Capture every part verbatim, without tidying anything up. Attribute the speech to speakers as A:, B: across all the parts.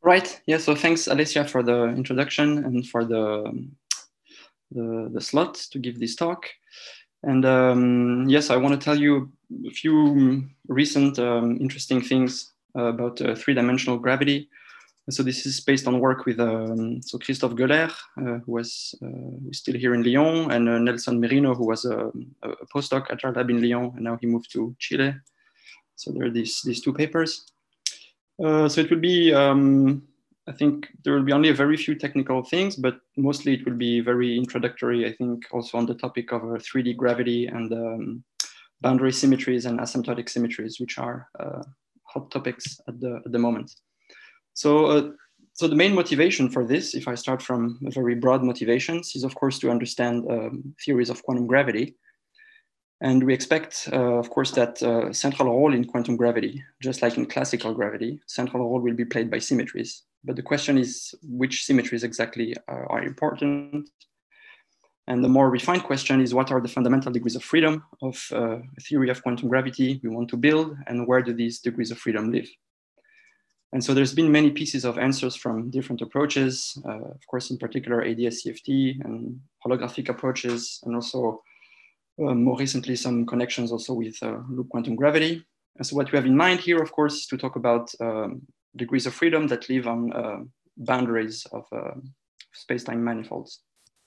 A: Right. Yeah. So thanks, Alessia, for the introduction and for the the, the slot to give this talk. And um, yes, I want to tell you a few recent um, interesting things uh, about uh, three-dimensional gravity. So this is based on work with um, so Christophe Goeller, uh, who was uh, still here in Lyon, and uh, Nelson Merino, who was a, a postdoc at our lab in Lyon, and now he moved to Chile. So there are these these two papers. Uh, so it will be, um, I think there will be only a very few technical things, but mostly it will be very introductory, I think, also on the topic of uh, three D gravity and um, boundary symmetries and asymptotic symmetries, which are uh, hot topics at the, at the moment. So, uh, so the main motivation for this, if I start from very broad motivations, is of course to understand um, theories of quantum gravity. And we expect, uh, of course, that uh, central role in quantum gravity, just like in classical gravity, central role will be played by symmetries. But the question is which symmetries exactly are, are important. And the more refined question is what are the fundamental degrees of freedom of uh, a theory of quantum gravity we want to build, and where do these degrees of freedom live? And so there's been many pieces of answers from different approaches, uh, of course, in particular A D S C F T and holographic approaches, and also Uh, more recently, some connections also with uh, loop quantum gravity. And so what we have in mind here, of course, is to talk about um, degrees of freedom that live on uh, boundaries of uh, space-time manifolds.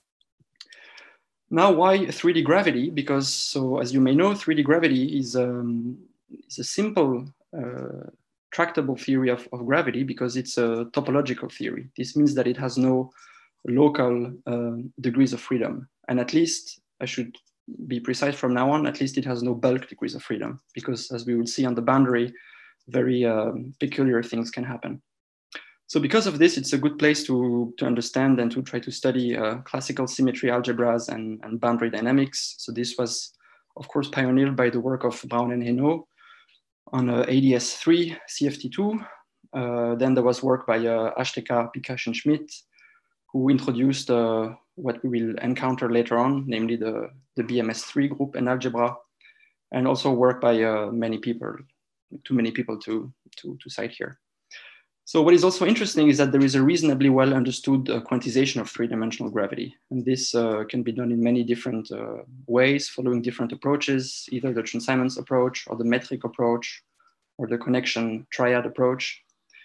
A: Now, why three D gravity? Because, so as you may know, three D gravity is, um, is a simple uh, tractable theory of, of gravity because it's a topological theory. This means that it has no local uh, degrees of freedom. And at least, I should be precise from now on, at least it has no bulk degrees of freedom, because as we will see on the boundary, very um, peculiar things can happen. So because of this, it's a good place to, to understand and to try to study uh, classical symmetry algebras and, and boundary dynamics. So this was, of course, pioneered by the work of Braun and Hainaut on uh, A D S three, C F T two. Uh, then there was work by uh, Ashteka, Pikash, and Schmidt, who introduced uh, what we will encounter later on, namely the, the B M S three group and algebra, and also work by uh, many people, too many people to, to, to cite here. So what is also interesting is that there is a reasonably well understood uh, quantization of three-dimensional gravity. And this uh, can be done in many different uh, ways, following different approaches, either the Chern-Simons approach or the metric approach or the connection triad approach.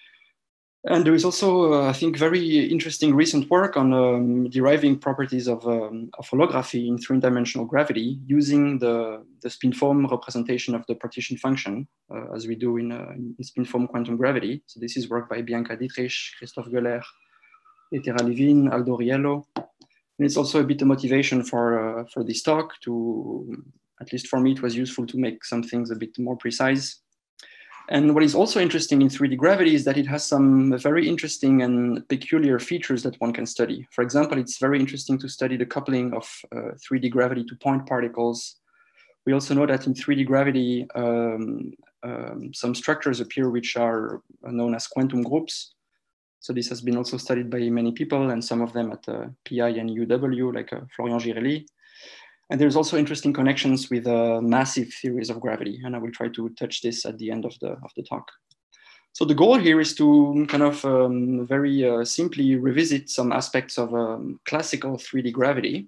A: And there is also, uh, I think, very interesting recent work on um, deriving properties of, um, of holography in three-dimensional gravity using the, the spin-foam representation of the partition function, uh, as we do in, uh, in spin-foam quantum gravity. So this is work by Bianca Dietrich, Christophe Goeller, Etera Levin, Aldo Riello. And it's also a bit of motivation for, uh, for this talk to, at least for me, it was useful to make some things a bit more precise. And what is also interesting in three D gravity is that it has some very interesting and peculiar features that one can study. For example, it's very interesting to study the coupling of uh, three D gravity to point particles. We also know that in three D gravity, um, um, some structures appear which are known as quantum groups. So this has been also studied by many people, and some of them at uh, P I and U W, like uh, Florian Girelli. And there's also interesting connections with uh, massive theories of gravity. And I will try to touch this at the end of the, of the talk. So the goal here is to kind of um, very uh, simply revisit some aspects of um, classical three D gravity.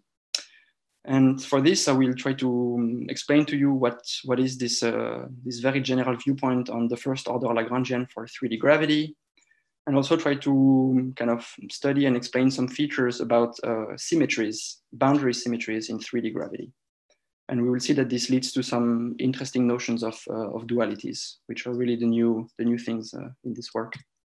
A: And for this, I will try to explain to you what, what is this, uh, this very general viewpoint on the first order Lagrangian for three D gravity, and also try to kind of study and explain some features about uh, symmetries, boundary symmetries in three D gravity. And we will see that this leads to some interesting notions of, uh, of dualities, which are really the new, the new things uh, in this work.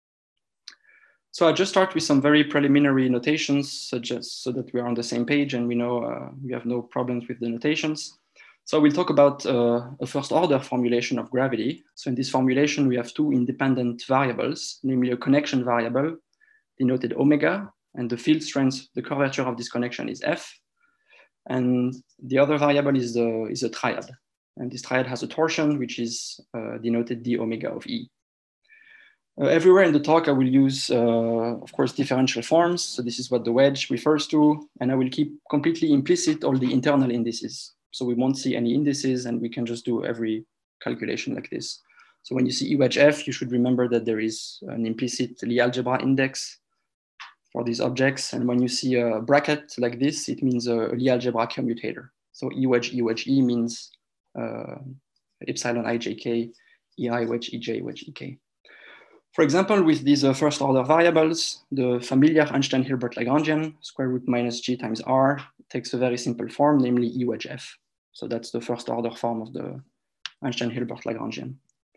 A: So I'll just start with some very preliminary notations, such as, so that we are on the same page and we know uh, we have no problems with the notations. So we'll talk about uh, a first order formulation of gravity. So in this formulation, we have two independent variables, namely a connection variable denoted omega, and the field strength, the curvature of this connection is F. And the other variable is, the, is a triad. And this triad has a torsion, which is uh, denoted d omega of E. Uh, everywhere in the talk, I will use, uh, of course, differential forms. So this is what the wedge refers to. And I will keep completely implicit all the internal indices. So we won't see any indices and we can just do every calculation like this. So when you see E wedge F, you should remember that there is an implicit Lie algebra index for these objects. And when you see a bracket like this, it means a Lie algebra commutator. So E wedge E wedge E means uh, epsilon ijk, ei wedge ej wedge ek. For example, with these uh, first order variables, the familiar Einstein-Hilbert Lagrangian, square root minus g times r, takes a very simple form, namely E wedge F. So that's the first order form of the Einstein-Hilbert Lagrangian.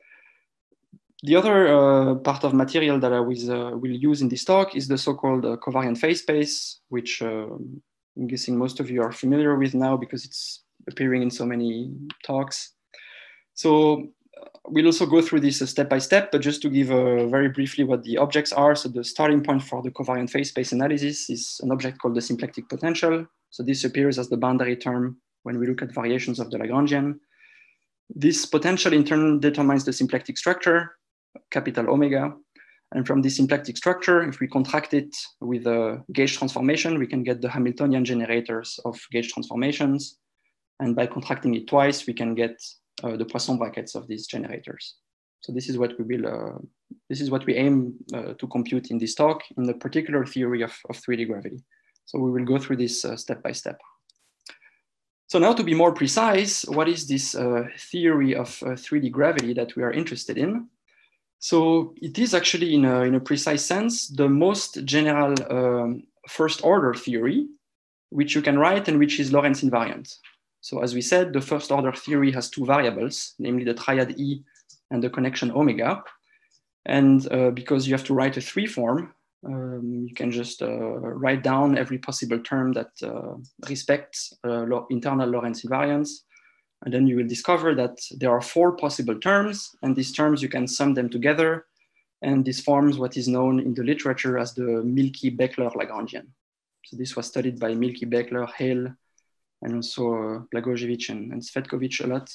A: The other uh, part of material that I was, uh, will use in this talk is the so-called uh, covariant phase space, which uh, I'm guessing most of you are familiar with now because it's appearing in so many talks. So uh, we'll also go through this uh, step by step, but just to give uh, very briefly what the objects are. So the starting point for the covariant phase space analysis is an object called the symplectic potential. So this appears as the boundary term when we look at variations of the Lagrangian. This potential in turn determines the symplectic structure, capital omega. And from this symplectic structure, if we contract it with a gauge transformation, we can get the Hamiltonian generators of gauge transformations. And by contracting it twice, we can get uh, the Poisson brackets of these generators. So this is what we will, uh, this is what we aim uh, to compute in this talk in the particular theory of, of three D gravity. So we will go through this uh, step by step. So now to be more precise, what is this uh, theory of uh, three D gravity that we are interested in? So it is actually, in a, in a precise sense, the most general um, first order theory, which you can write and which is Lorentz invariant. So as we said, the first order theory has two variables, namely the triad E and the connection omega. And uh, because you have to write a three form, um, you can just uh, write down every possible term that uh, respects uh, internal Lorentz invariance. And then you will discover that there are four possible terms, and these terms, you can sum them together. And this forms what is known in the literature as the Milky-Beckler Lagrangian. So this was studied by Milky, Beckler, Hale, and also uh, Blagojevich and, and Svetkovich a lot.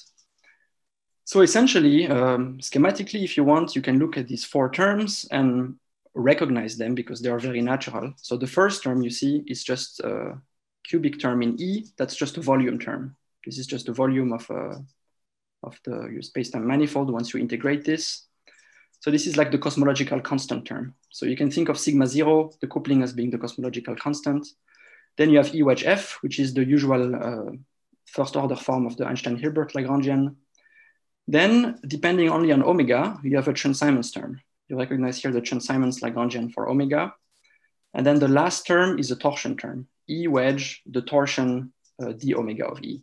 A: So essentially, um, schematically, if you want, you can look at these four terms and recognize them because they are very natural. So the first term you see is just a cubic term in E, that's just a volume term. This is just the volume of, uh, of the your space-time manifold once you integrate this. So this is like the cosmological constant term. So you can think of sigma zero, the coupling, as being the cosmological constant. Then you have E wedge F, which is the usual uh, first order form of the Einstein-Hilbert Lagrangian. Then, depending only on omega, you have a Chern-Simons term. You recognize here the Chern-Simons Lagrangian for omega. And then the last term is a torsion term, E wedge, the torsion uh, d omega of E.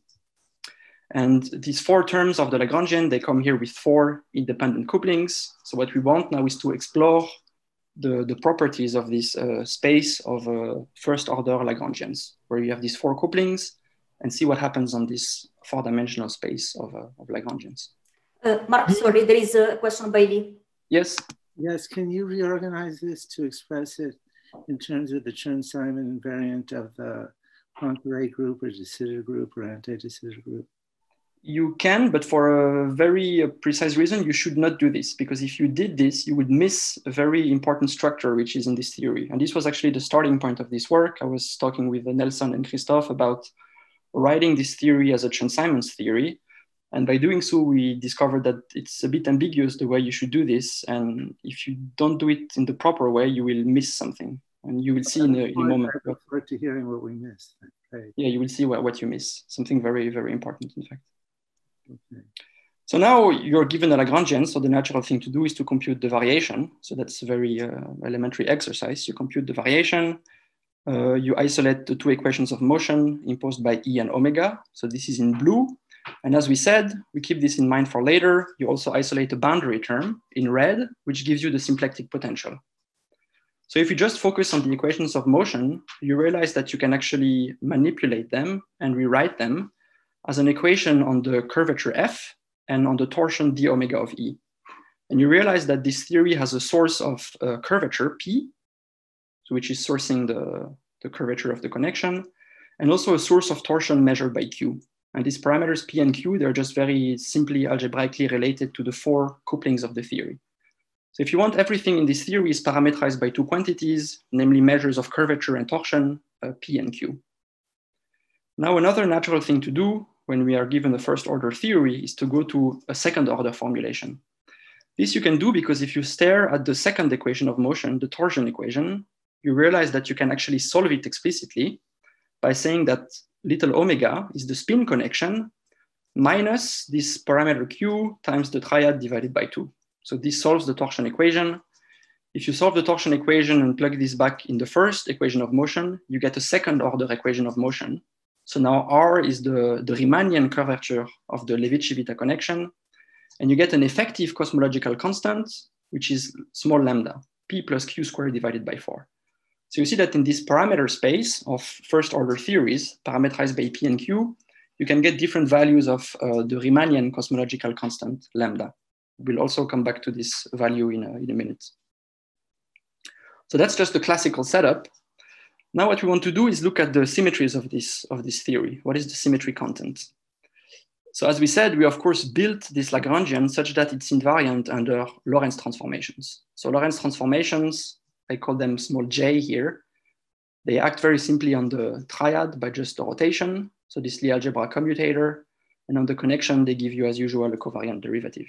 A: And these four terms of the Lagrangian, they come here with four independent couplings. So what we want now is to explore the, the properties of this uh, space of uh, first order Lagrangians, where you have these four couplings and see what happens on this four dimensional space of, uh, of Lagrangians.
B: Uh, Mark, sorry, there is a question by Lee.
A: Yes.
C: Yes, can you reorganize this to express it in terms of the Chern-Simons invariant of the Poincare group or de Sitter group or anti-de Sitter group?
A: You can, but for a very precise reason, you should not do this, because if you did this, you would miss a very important structure which is in this theory. And this was actually the starting point of this work. I was talking with Nelson and Christophe about writing this theory as a Chern-Simons theory. And by doing so, we discovered that it's a bit ambiguous the way you should do this. And if you don't do it in the proper way, you will miss something. And you will see in a, in a moment.
C: I look forward to hearing what we missed. Right.
A: Yeah, you will see what, what you miss. Something very, very important, in fact.
C: Okay.
A: So now you're given a Lagrangian, so the natural thing to do is to compute the variation. So that's a very uh, elementary exercise. You compute the variation, uh, you isolate the two equations of motion imposed by E and omega. So this is in blue. And as we said, we keep this in mind for later. You also isolate a boundary term in red, which gives you the symplectic potential. So if you just focus on the equations of motion, you realize that you can actually manipulate them and rewrite them as an equation on the curvature F and on the torsion d omega of E. And you realize that this theory has a source of uh, curvature P, which is sourcing the, the curvature of the connection, and also a source of torsion measured by Q. And these parameters P and Q, they're just very simply algebraically related to the four couplings of the theory. So if you want, everything in this theory is parameterized by two quantities, namely measures of curvature and torsion, uh, P and Q. Now, another natural thing to do when we are given a first order theory is to go to a second order formulation. This you can do because if you stare at the second equation of motion, the torsion equation, you realize that you can actually solve it explicitly by saying that little omega is the spin connection minus this parameter q times the triad divided by two. So this solves the torsion equation. If you solve the torsion equation and plug this back in the first equation of motion, you get a second order equation of motion. So now R is the, the Riemannian curvature of the Levi-Civita connection. And you get an effective cosmological constant, which is small lambda, p plus q squared divided by four. So you see that in this parameter space of first order theories, parameterized by p and q, you can get different values of uh, the Riemannian cosmological constant, lambda. We'll also come back to this value in a, in a minute. So that's just the classical setup. Now what we want to do is look at the symmetries of this, of this theory. What is the symmetry content? So as we said, we of course built this Lagrangian such that it's invariant under Lorentz transformations. So Lorentz transformations, I call them small j here. They act very simply on the triad by just the rotation. So this Lie algebra commutator, and on the connection, they give you as usual a covariant derivative.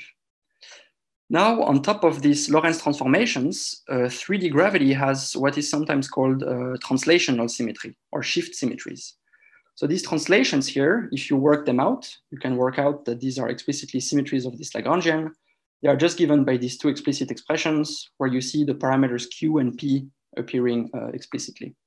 A: Now, on top of these Lorentz transformations, uh, three D gravity has what is sometimes called uh, translational symmetry or shift symmetries. So these translations here, if you work them out, you can work out that these are explicitly symmetries of this Lagrangian. They are just given by these two explicit expressions where you see the parameters q and p appearing uh, explicitly.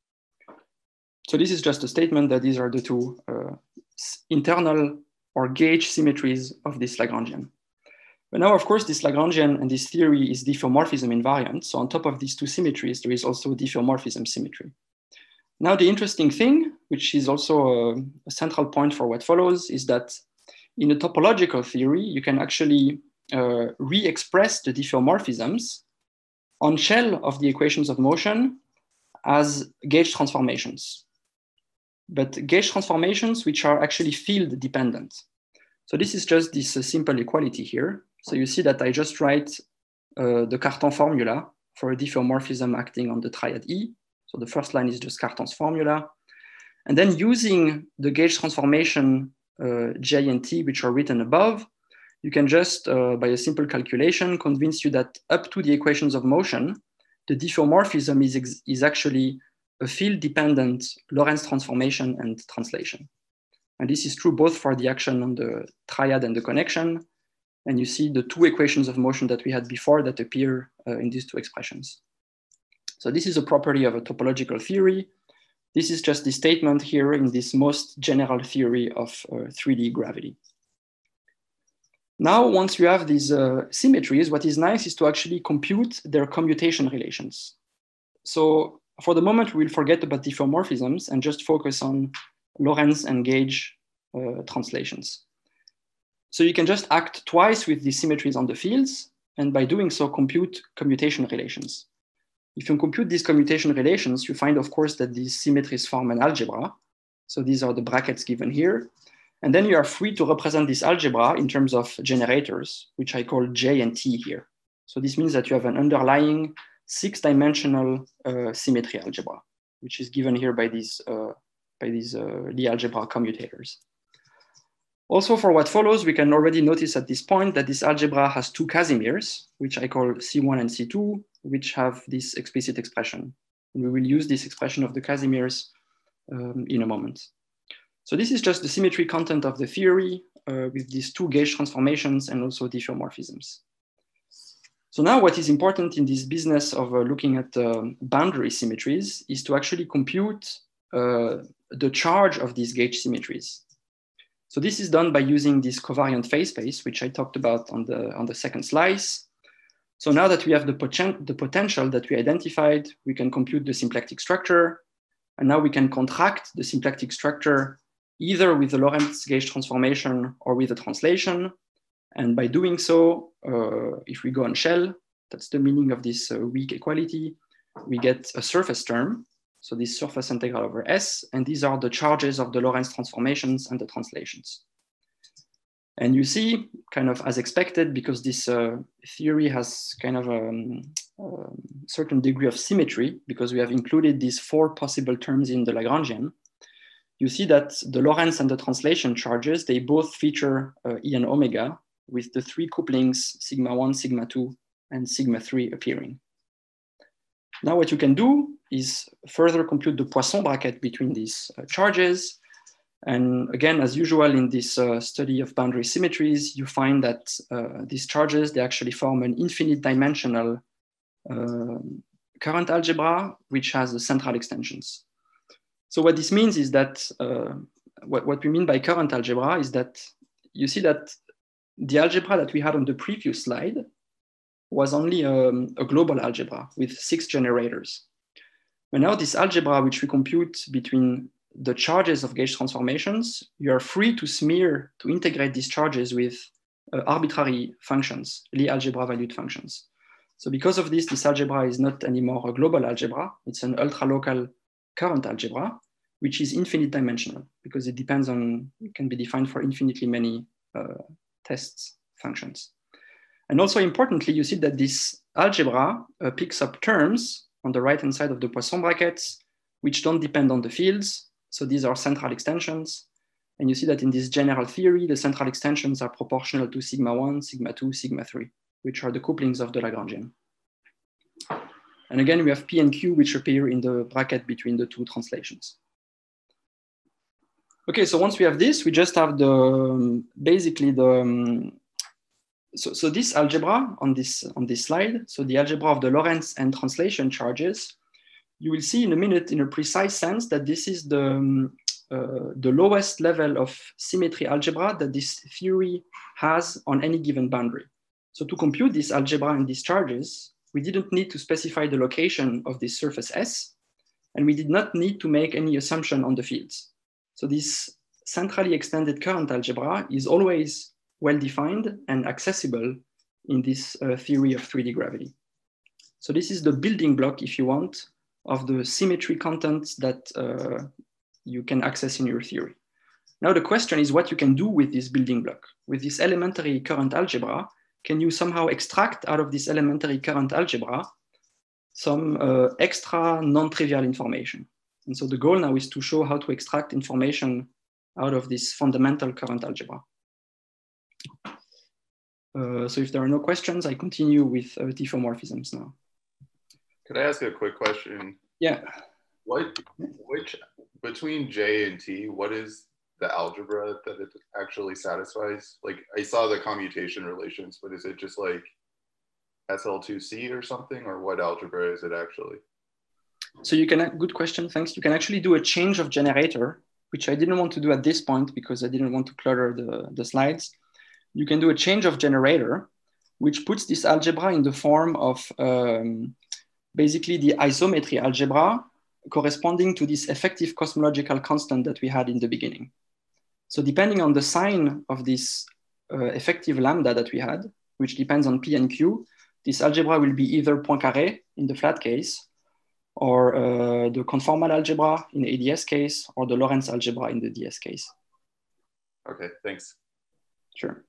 A: So this is just a statement that these are the two uh, internal or gauge symmetries of this Lagrangian. But now, of course, this Lagrangian and this theory is diffeomorphism invariant. So on top of these two symmetries, there is also diffeomorphism symmetry. Now, the interesting thing, which is also a, a central point for what follows, is that in a topological theory, you can actually uh, re-express the diffeomorphisms on shell of the equations of motion as gauge transformations. But gauge transformations which are actually field dependent. So this is just this uh, simple equality here. So you see that I just write uh, the Cartan formula for a diffeomorphism acting on the triad E. So the first line is just Cartan's formula. And then using the gauge transformation uh, J and T, which are written above, you can just, uh, by a simple calculation, convince you that up to the equations of motion, the diffeomorphism is, is actually a field-dependent Lorentz transformation and translation. And this is true both for the action on the triad and the connection. And you see the two equations of motion that we had before that appear uh, in these two expressions. So this is a property of a topological theory. This is just the statement here in this most general theory of uh, three D gravity. Now, once you have these uh, symmetries, what is nice is to actually compute their commutation relations. So for the moment, we'll forget about diffeomorphisms and just focus on Lorentz and gauge uh, translations. So you can just act twice with these symmetries on the fields, and by doing so, compute commutation relations. If you compute these commutation relations, you find, of course, that these symmetries form an algebra. So these are the brackets given here. And then you are free to represent this algebra in terms of generators, which I call J and T here. So this means that you have an underlying six-dimensional uh, symmetry algebra, which is given here by these, uh, by these uh, Lie algebra commutators. Also, for what follows, we can already notice at this point that this algebra has two Casimirs, which I call C one and C two, which have this explicit expression. And we will use this expression of the Casimirs um, in a moment. So this is just the symmetry content of the theory uh, with these two gauge transformations and also diffeomorphisms. So now what is important in this business of uh, looking at uh, boundary symmetries is to actually compute uh, the charge of these gauge symmetries. So this is done by using this covariant phase space, which I talked about on the, on the second slice. So now that we have the, poten the potential that we identified, we can compute the symplectic structure. And now we can contract the symplectic structure either with the Lorentz gauge transformation or with a translation. And by doing so, uh, if we go on shell, that's the meaning of this uh, weak equality, we get a surface term. So this surface integral over S, and these are the charges of the Lorentz transformations and the translations. And you see, kind of as expected, because this uh, theory has kind of a um, uh, certain degree of symmetry, because we have included these four possible terms in the Lagrangian, you see that the Lorentz and the translation charges, they both feature uh, E and omega with the three couplings, sigma one, sigma two, and sigma three appearing. Now what you can do is further compute the Poisson bracket between these uh, charges. And again, as usual in this uh, study of boundary symmetries, you find that uh, these charges, they actually form an infinite dimensional uh, current algebra, which has the central extensions. So what this means is that, uh, what, what we mean by current algebra is that you see that the algebra that we had on the previous slide was only um, a global algebra with six generators. But now this algebra, which we compute between the charges of gauge transformations, you are free to smear, to integrate these charges with uh, arbitrary functions, Lie algebra valued functions. So because of this, this algebra is not anymore a global algebra, it's an ultra-local current algebra, which is infinite dimensional because it depends on, it can be defined for infinitely many uh, tests functions. And also importantly, you see that this algebra uh, picks up terms on the right-hand side of the Poisson brackets, which don't depend on the fields. So these are central extensions. And you see that in this general theory, the central extensions are proportional to sigma one, sigma two, sigma three, which are the couplings of the Lagrangian. And again, we have P and Q, which appear in the bracket between the two translations. Okay, so once we have this, we just have the, um, basically the, um, so, so this algebra on this, on this slide, so the algebra of the Lorentz and translation charges, you will see in a minute in a precise sense that this is the, um, uh, the lowest level of symmetry algebra that this theory has on any given boundary. So to compute this algebra and these charges, we didn't need to specify the location of this surface S, and we did not need to make any assumption on the fields. So this centrally extended current algebra is always well-defined and accessible in this uh, theory of three D gravity. So this is the building block, if you want, of the symmetry contents that uh, you can access in your theory. Now the question is what you can do with this building block. With this elementary current algebra, can you somehow extract out of this elementary current algebra some uh, extra non-trivial information? And so the goal now is to show how to extract information out of this fundamental current algebra. Uh, so if there are no questions, I continue with uh, diffeomorphisms now.
D: Could I ask a quick question?
A: Yeah.
D: What, which, between J and T, what is the algebra that it actually satisfies? Like I saw the commutation relations, but is it just like S L two C or something, or what algebra is it actually?
A: So you can, good question, thanks. You can actually do a change of generator, which I didn't want to do at this point because I didn't want to clutter the, the slides. You can do a change of generator, which puts this algebra in the form of um, basically the isometry algebra corresponding to this effective cosmological constant that we had in the beginning. So depending on the sign of this uh, effective lambda that we had, which depends on P and Q, this algebra will be either Poincaré in the flat case, or uh, the conformal algebra in the A D S case, or the Lorentz algebra in the D S case.
D: Okay, thanks.
A: Sure.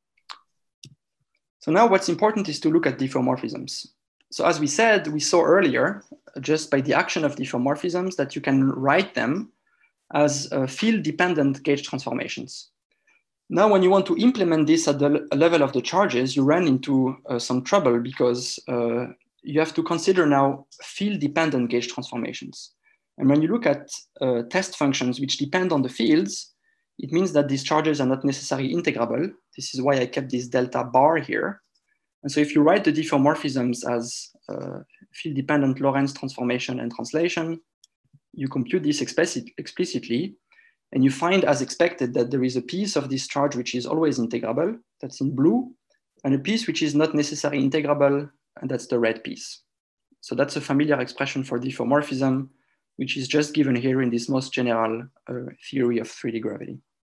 A: So now what's important is to look at diffeomorphisms. So as we said, we saw earlier, just by the action of diffeomorphisms, that you can write them as uh, field-dependent gauge transformations. Now, when you want to implement this at the level of the charges, you run into uh, some trouble because uh, you have to consider now field-dependent gauge transformations. And when you look at uh, test functions which depend on the fields, it means that these charges are not necessarily integrable. This is why I kept this delta bar here. And so if you write the diffeomorphisms as uh, field-dependent Lorentz transformation and translation, you compute this explicit, explicitly, and you find, as expected, that there is a piece of this charge which is always integrable, that's in blue, and a piece which is not necessarily integrable, and that's the red piece. So that's a familiar expression for diffeomorphism, which is just given here in this most general uh, theory of three D gravity.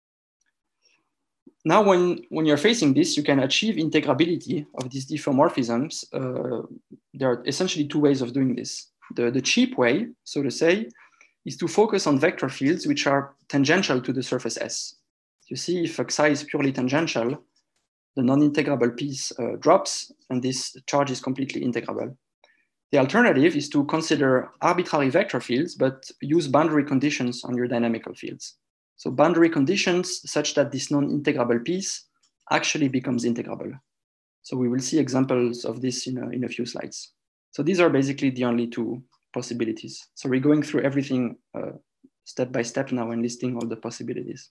A: Now, when, when you're facing this, you can achieve integrability of these diffeomorphisms. Uh, there are essentially two ways of doing this. The, the cheap way, so to say, is to focus on vector fields which are tangential to the surface S. You see, if xi is purely tangential, the non-integrable piece uh, drops, and this charge is completely integrable. The alternative is to consider arbitrary vector fields, but use boundary conditions on your dynamical fields. So boundary conditions such that this non-integrable piece actually becomes integrable. So we will see examples of this in a, in a few slides. So these are basically the only two possibilities. So we're going through everything uh, step by step now and listing all the possibilities.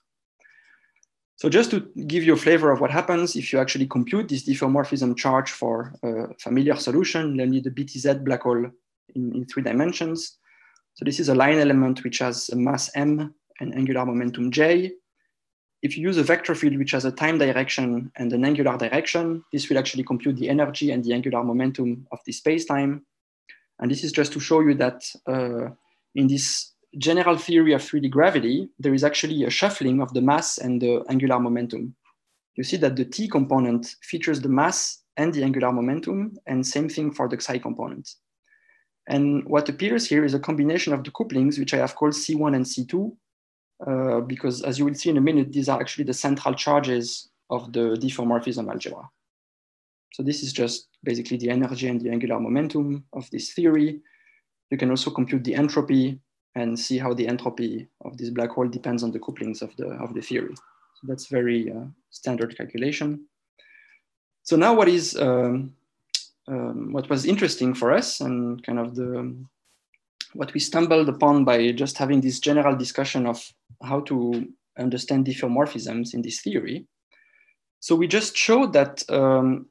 A: So just to give you a flavor of what happens if you actually compute this diffeomorphism charge for a familiar solution, namely the B T Z black hole in, in three dimensions. So this is a line element which has a mass m and angular momentum j. If you use a vector field which has a time direction and an angular direction, this will actually compute the energy and the angular momentum of this spacetime. And this is just to show you that uh, in this general theory of three D gravity, there is actually a shuffling of the mass and the angular momentum. You see that the t component features the mass and the angular momentum, and same thing for the psi component. And what appears here is a combination of the couplings, which I have called C one and C two, uh, because as you will see in a minute, these are actually the central charges of the diffeomorphism algebra. So this is just basically the energy and the angular momentum of this theory. You can also compute the entropy and see how the entropy of this black hole depends on the couplings of the, of the theory. So that's very uh, standard calculation. So now what is, um, um, what was interesting for us and kind of the, what we stumbled upon by just having this general discussion of how to understand diffeomorphisms in this theory. So we just showed that um,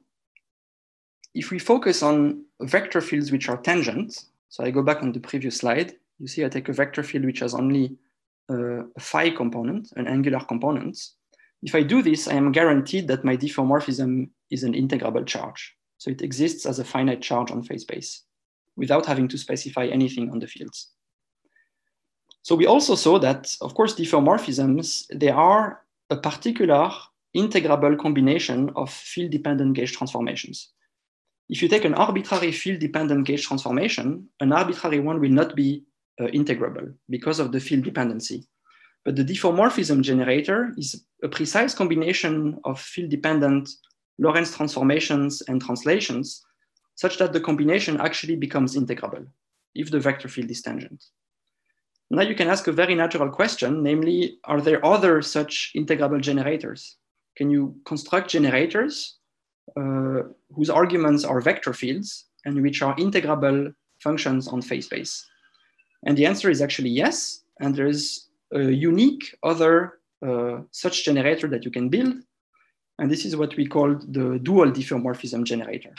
A: if we focus on vector fields which are tangent, so I go back on the previous slide, you see I take a vector field which has only uh, a phi component, an angular component. If I do this, I am guaranteed that my diffeomorphism is an integrable charge. So it exists as a finite charge on phase space without having to specify anything on the fields. So we also saw that, of course, diffeomorphisms, they are a particular integrable combination of field-dependent gauge transformations. If you take an arbitrary field-dependent gauge transformation, an arbitrary one will not be uh, integrable because of the field dependency. But the diffeomorphism generator is a precise combination of field-dependent Lorentz transformations and translations, such that the combination actually becomes integrable if the vector field is tangent. Now you can ask a very natural question, namely, are there other such integrable generators? Can you construct generators uh, whose arguments are vector fields and which are integrable functions on phase space? And the answer is actually yes. And there is a unique other uh, such generator that you can build. And this is what we call the dual diffeomorphism generator.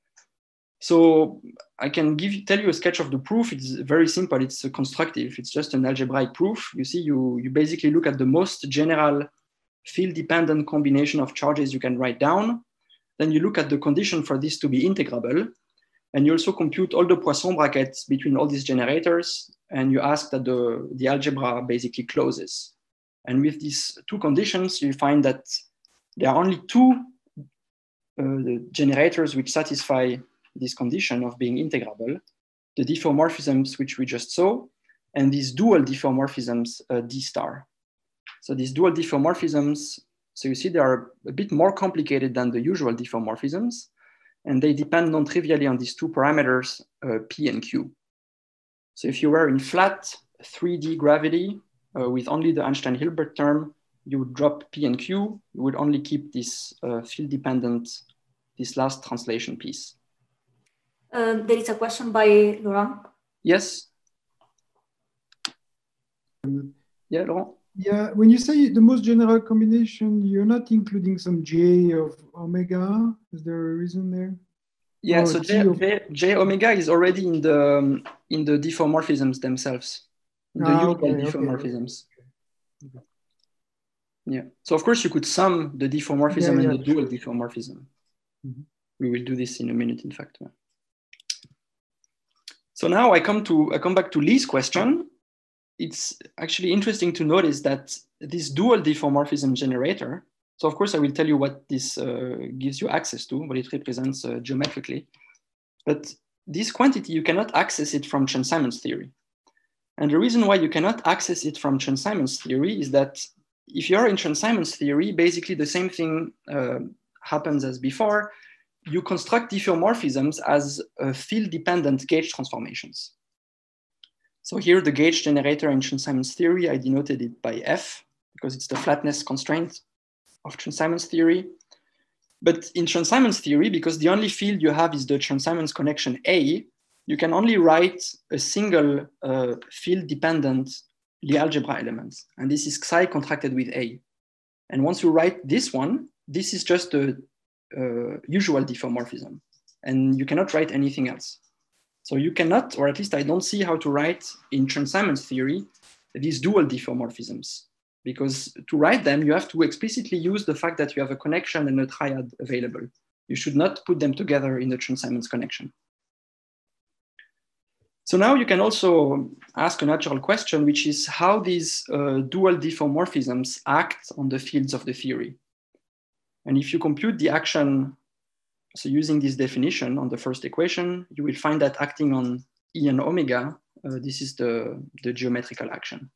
A: So I can give tell you a sketch of the proof. It's very simple. It's a constructive. It's just an algebraic proof. You see, you, you basically look at the most general field-dependent combination of charges you can write down. Then you look at the condition for this to be integrable. And you also compute all the Poisson brackets between all these generators. And you ask that the, the algebra basically closes. And with these two conditions, you find that there are only two uh, generators which satisfy this condition of being integrable, the diffeomorphisms which we just saw, and these dual diffeomorphisms uh, D star. So these dual diffeomorphisms, so you see they are a bit more complicated than the usual diffeomorphisms, and they depend non-trivially on these two parameters, uh, P and Q. So if you were in flat three D gravity uh, with only the Einstein-Hilbert term, you would drop P and Q, you would only keep this uh, field-dependent, this last translation piece.
B: Uh, there is a question by Laurent.
A: Yes. Yeah, Laurent.
E: Yeah, when you say the most general combination, you're not including some J of omega. Is there a reason there?
A: Yeah,
E: or
A: so J,
E: of...
A: J, J omega is already in the um, in the diffeomorphisms themselves, in the
E: ah,
A: usual
E: okay,
A: diffeomorphisms.
E: Okay.
A: Yeah. So of course you could sum the diffeomorphism
E: yeah,
A: and
E: yeah,
A: the dual
E: sure.
A: diffeomorphism.
E: Mm-hmm.
A: We will do this in a minute, in fact. So now I come to I come back to Lee's question. It's actually interesting to notice that this dual diffeomorphism generator, so of course I will tell you what this uh, gives you access to, what it represents uh, geometrically, but this quantity, you cannot access it from Chern-Simons theory. And the reason why you cannot access it from Chern-Simons theory is that if you're in Chern-Simons theory, basically the same thing uh, happens as before. You construct diffeomorphisms as uh, field-dependent gauge transformations. So here, the gauge generator in Chern-Simons theory, I denoted it by F because it's the flatness constraint of Chern-Simons theory. But in Chern-Simons theory, because the only field you have is the Chern-Simons connection A, you can only write a single uh, field-dependent Lie algebra element. And this is Xi contracted with A. And once you write this one, this is just a uh, usual diffeomorphism. And you cannot write anything else. So you cannot, or at least I don't see how to write in Chern-Simons theory, these dual diffeomorphisms. Because to write them, you have to explicitly use the fact that you have a connection and a triad available. You should not put them together in the Chern-Simons connection. So now you can also ask a natural question, which is how these uh, dual diffeomorphisms act on the fields of the theory. And if you compute the action, so using this definition on the first equation, you will find that acting on E and omega, uh, this is the, the geometrical action.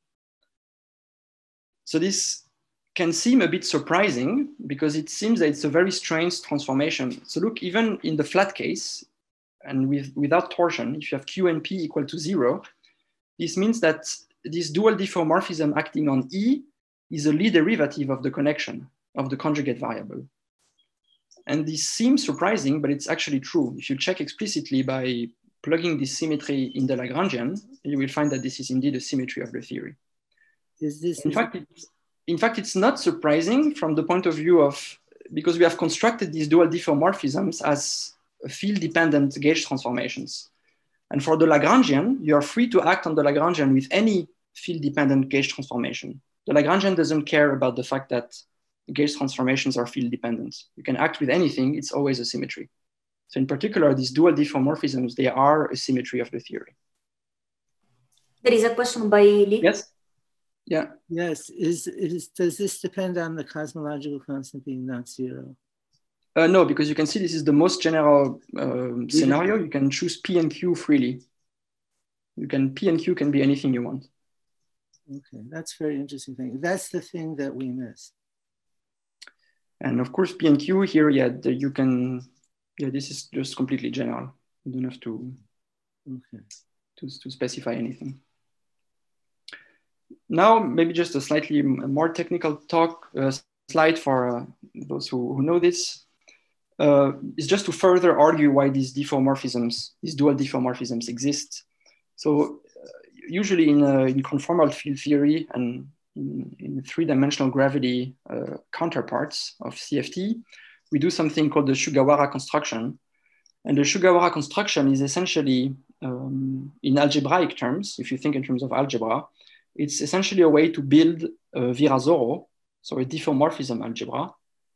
A: So this can seem a bit surprising because it seems that it's a very strange transformation. So look, even in the flat case, and with, without torsion, if you have Q and P equal to zero, this means that this dual diffeomorphism acting on E is a Lie derivative of the connection of the conjugate variable. And this seems surprising, but it's actually true. If you check explicitly by plugging this symmetry in the Lagrangian, you will find that this is indeed a symmetry of the theory.
C: Is this,
A: in, fact, it's, in fact, it's not surprising from the point of view of, because we have constructed these dual diffeomorphisms as field-dependent gauge transformations. And for the Lagrangian, you are free to act on the Lagrangian with any field-dependent gauge transformation. The Lagrangian doesn't care about the fact that gauge transformations are field-dependent. You can act with anything, it's always a symmetry. So in particular, these dual diffeomorphisms, they are a symmetry of the theory.
B: There is a question by Lee.
A: Yes? Yeah.
C: Yes, is, is, does this depend on the cosmological constant being not zero?
A: Uh, no, because you can see this is the most general uh, scenario. You can choose P and Q freely. You can, P and Q can be anything you want.
C: Okay, that's a very interesting thing. That's the thing that we miss.
A: And of course, P and Q here, yeah, the, you can, yeah, this is just completely general. You don't have to,
C: okay.
A: to, to specify anything. Now, maybe just a slightly more technical talk uh, slide for uh, those who, who know this. Uh, is just to further argue why these diffeomorphisms, these dual diffeomorphisms exist. So uh, usually in, uh, in conformal field theory and in, in three-dimensional gravity uh, counterparts of C F T, we do something called the Sugawara construction. And the Sugawara construction is essentially, um, in algebraic terms, if you think in terms of algebra, it's essentially a way to build a Virasoro, so a diffeomorphism algebra.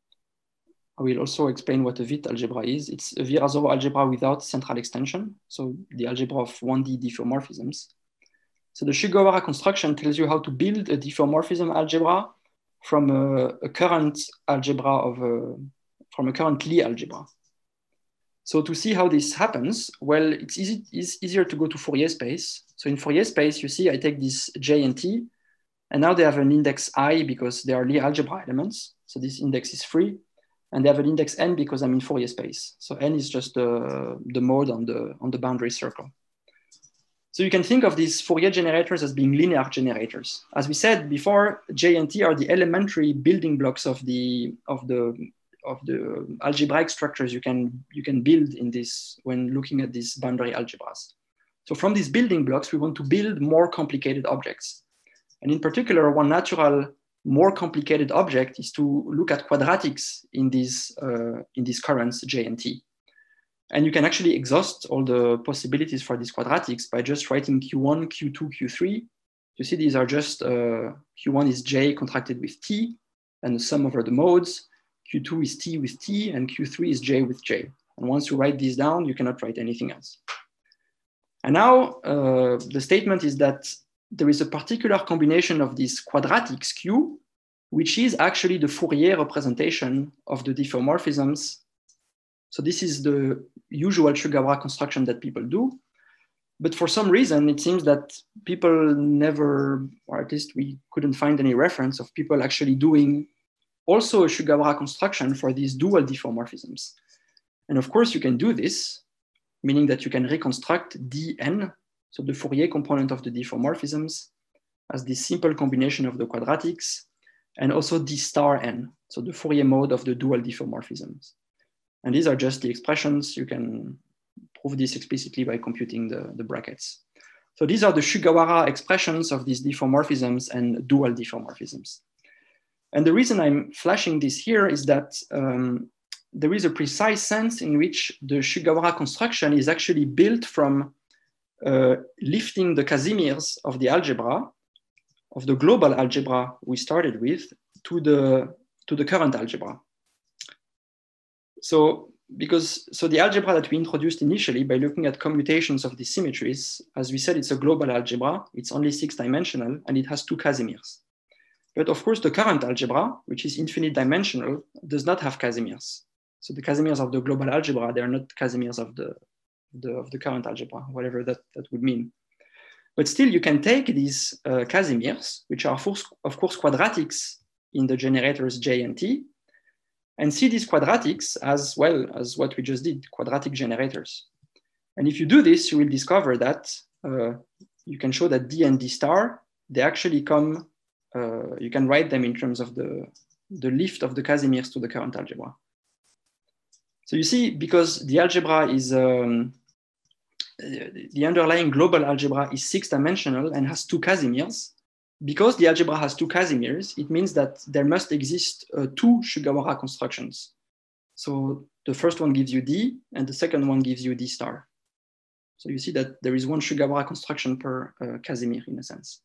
A: I will also explain what a V I T algebra is. It's a Virasoro algebra without central extension, so the algebra of one D diffeomorphisms. So the Sugawara construction tells you how to build a diffeomorphism algebra from a, a current algebra of a, from a current Lie algebra. So to see how this happens, well, it's, easy, it's easier to go to Fourier space. So in Fourier space, you see I take this J and T, and now they have an index I because they are Lie algebra elements. So this index is free. And they have an index n because I'm in Fourier space. So n is just the, the mode on the, on the boundary circle. So you can think of these Fourier generators as being linear generators. As we said before, J and T are the elementary building blocks of the, of the, of the algebraic structures you can, you can build in this when looking at these boundary algebras. So from these building blocks, we want to build more complicated objects. And in particular, one natural more complicated object is to look at quadratics in these, uh, in these currents, J and T. And you can actually exhaust all the possibilities for these quadratics by just writing Q one, Q two, Q three. You see, these are just, uh, Q one is J contracted with T and the sum over the modes. Q two is T with T and Q three is J with J. And once you write these down, you cannot write anything else. And now uh, the statement is that there is a particular combination of these quadratics Q, which is actually the Fourier representation of the diffeomorphisms. So this is the usual Sugawara construction that people do. But for some reason, it seems that people never, or at least we couldn't find any reference of people actually doing also a Sugawara construction for these dual diffeomorphisms. And of course, you can do this, meaning that you can reconstruct dn, so the Fourier component of the diffeomorphisms, as this simple combination of the quadratics, and also d star n. So the Fourier mode of the dual diffeomorphisms. And these are just the expressions. You can prove this explicitly by computing the, the brackets. So these are the Sugawara expressions of these diffeomorphisms and dual diffeomorphisms. And the reason I'm flashing this here is that um, there is a precise sense in which the Sugawara construction is actually built from uh, lifting the Casimirs of the algebra, of the global algebra we started with, to the, to the current algebra. So, because, so the algebra that we introduced initially by looking at commutations of the symmetries, as we said, it's a global algebra, it's only six dimensional, and it has two Casimirs. But of course, the current algebra, which is infinite dimensional, does not have Casimirs. So the Casimirs of the global algebra, they are not Casimirs of the, the, of the current algebra, whatever that, that would mean. But still, you can take these uh, Casimirs, which are of course, of course quadratics in the generators J and T, and see these quadratics as well as what we just did, quadratic generators. And if you do this, you will discover that uh, you can show that D and D star, they actually come, uh, you can write them in terms of the, the lift of the Casimirs to the current algebra. So you see, because the algebra is, um, the underlying global algebra is six dimensional and has two Casimirs, because the algebra has two Casimirs, it means that there must exist uh, two Sugawara constructions. So the first one gives you D, and the second one gives you D star. So you see that there is one Sugawara construction per uh, Casimir in a sense.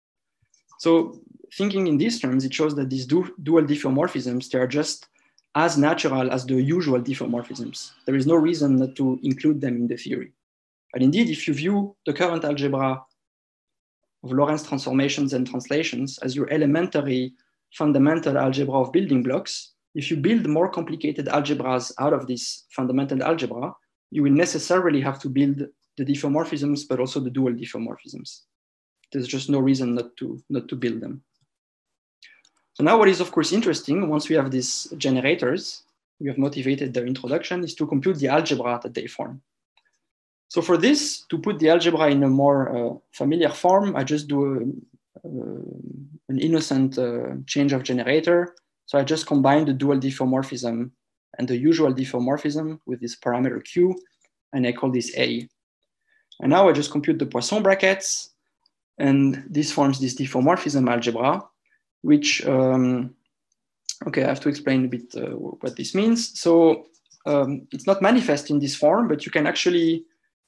A: So thinking in these terms, it shows that these du dual diffeomorphisms, they are just as natural as the usual diffeomorphisms. There is no reason not to include them in the theory. And indeed, if you view the current algebra of Lorentz transformations and translations as your elementary fundamental algebra of building blocks, if you build more complicated algebras out of this fundamental algebra, you will necessarily have to build the diffeomorphisms, but also the dual diffeomorphisms. There's just no reason not to, not to build them. So now what is of course interesting, once we have these generators, we have motivated their introduction, is to compute the algebra that they form. So for this, to put the algebra in a more uh, familiar form, I just do a, uh, an innocent uh, change of generator. So I just combine the dual diffeomorphism and the usual diffeomorphism with this parameter Q, and I call this A. And now I just compute the Poisson brackets, and this forms this diffeomorphism algebra, which, um, okay, I have to explain a bit uh, what this means. So um, it's not manifest in this form, but you can actually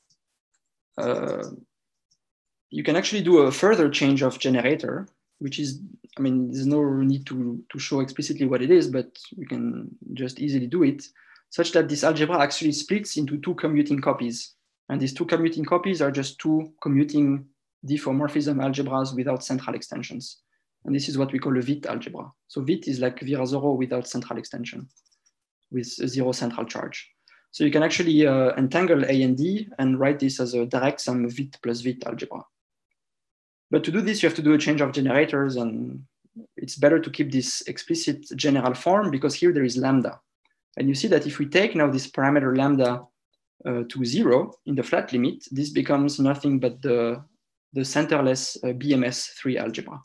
A: Uh, you can actually do a further change of generator, which is, I mean, there's no need to, to show explicitly what it is, but you can just easily do it, such that this algebra actually splits into two commuting copies. And these two commuting copies are just two commuting diffeomorphism algebras without central extensions. And this is what we call a Witt algebra. So Witt is like Virasoro without central extension, with a zero central charge. So you can actually uh, entangle A and D and write this as a direct sum Witt plus Witt algebra. But to do this, you have to do a change of generators, and it's better to keep this explicit general form because here there is lambda. And you see that if we take now this parameter lambda uh, to zero in the flat limit, this becomes nothing but the, the centerless uh, B M S three algebra.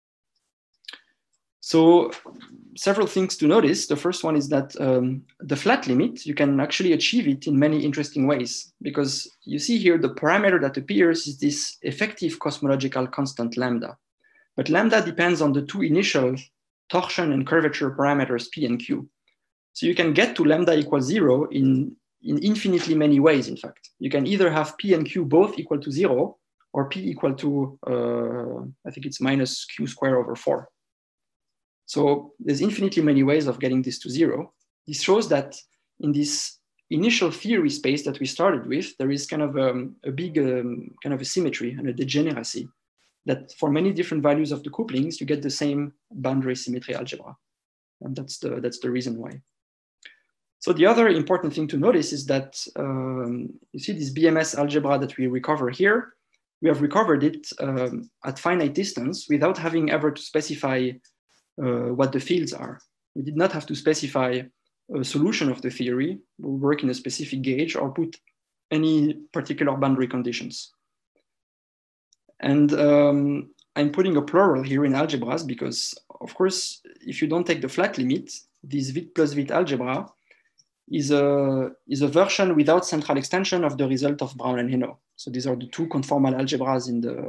A: So several things to notice. The first one is that um, the flat limit, you can actually achieve it in many interesting ways, because you see here the parameter that appears is this effective cosmological constant lambda. But lambda depends on the two initial torsion and curvature parameters P and Q. So you can get to lambda equals zero in, in infinitely many ways, in fact. You can either have P and Q both equal to zero, or P equal to, uh, I think it's minus Q squared over four. So there's infinitely many ways of getting this to zero. This shows that in this initial theory space that we started with, there is kind of um, a big um, kind of a symmetry and a degeneracy that for many different values of the couplings, you get the same boundary symmetry algebra. And that's the, that's the reason why. So the other important thing to notice is that um, you see this B M S algebra that we recover here, we have recovered it um, at finite distance without having ever to specify Uh, what the fields are. We did not have to specify a solution of the theory, we'll work in a specific gauge or put any particular boundary conditions. And um, I'm putting a plural here in algebras because, of course, if you don't take the flat limit, this Witt plus Witt algebra is a, is a version without central extension of the result of Brown and Hainaut. So these are the two conformal algebras in the,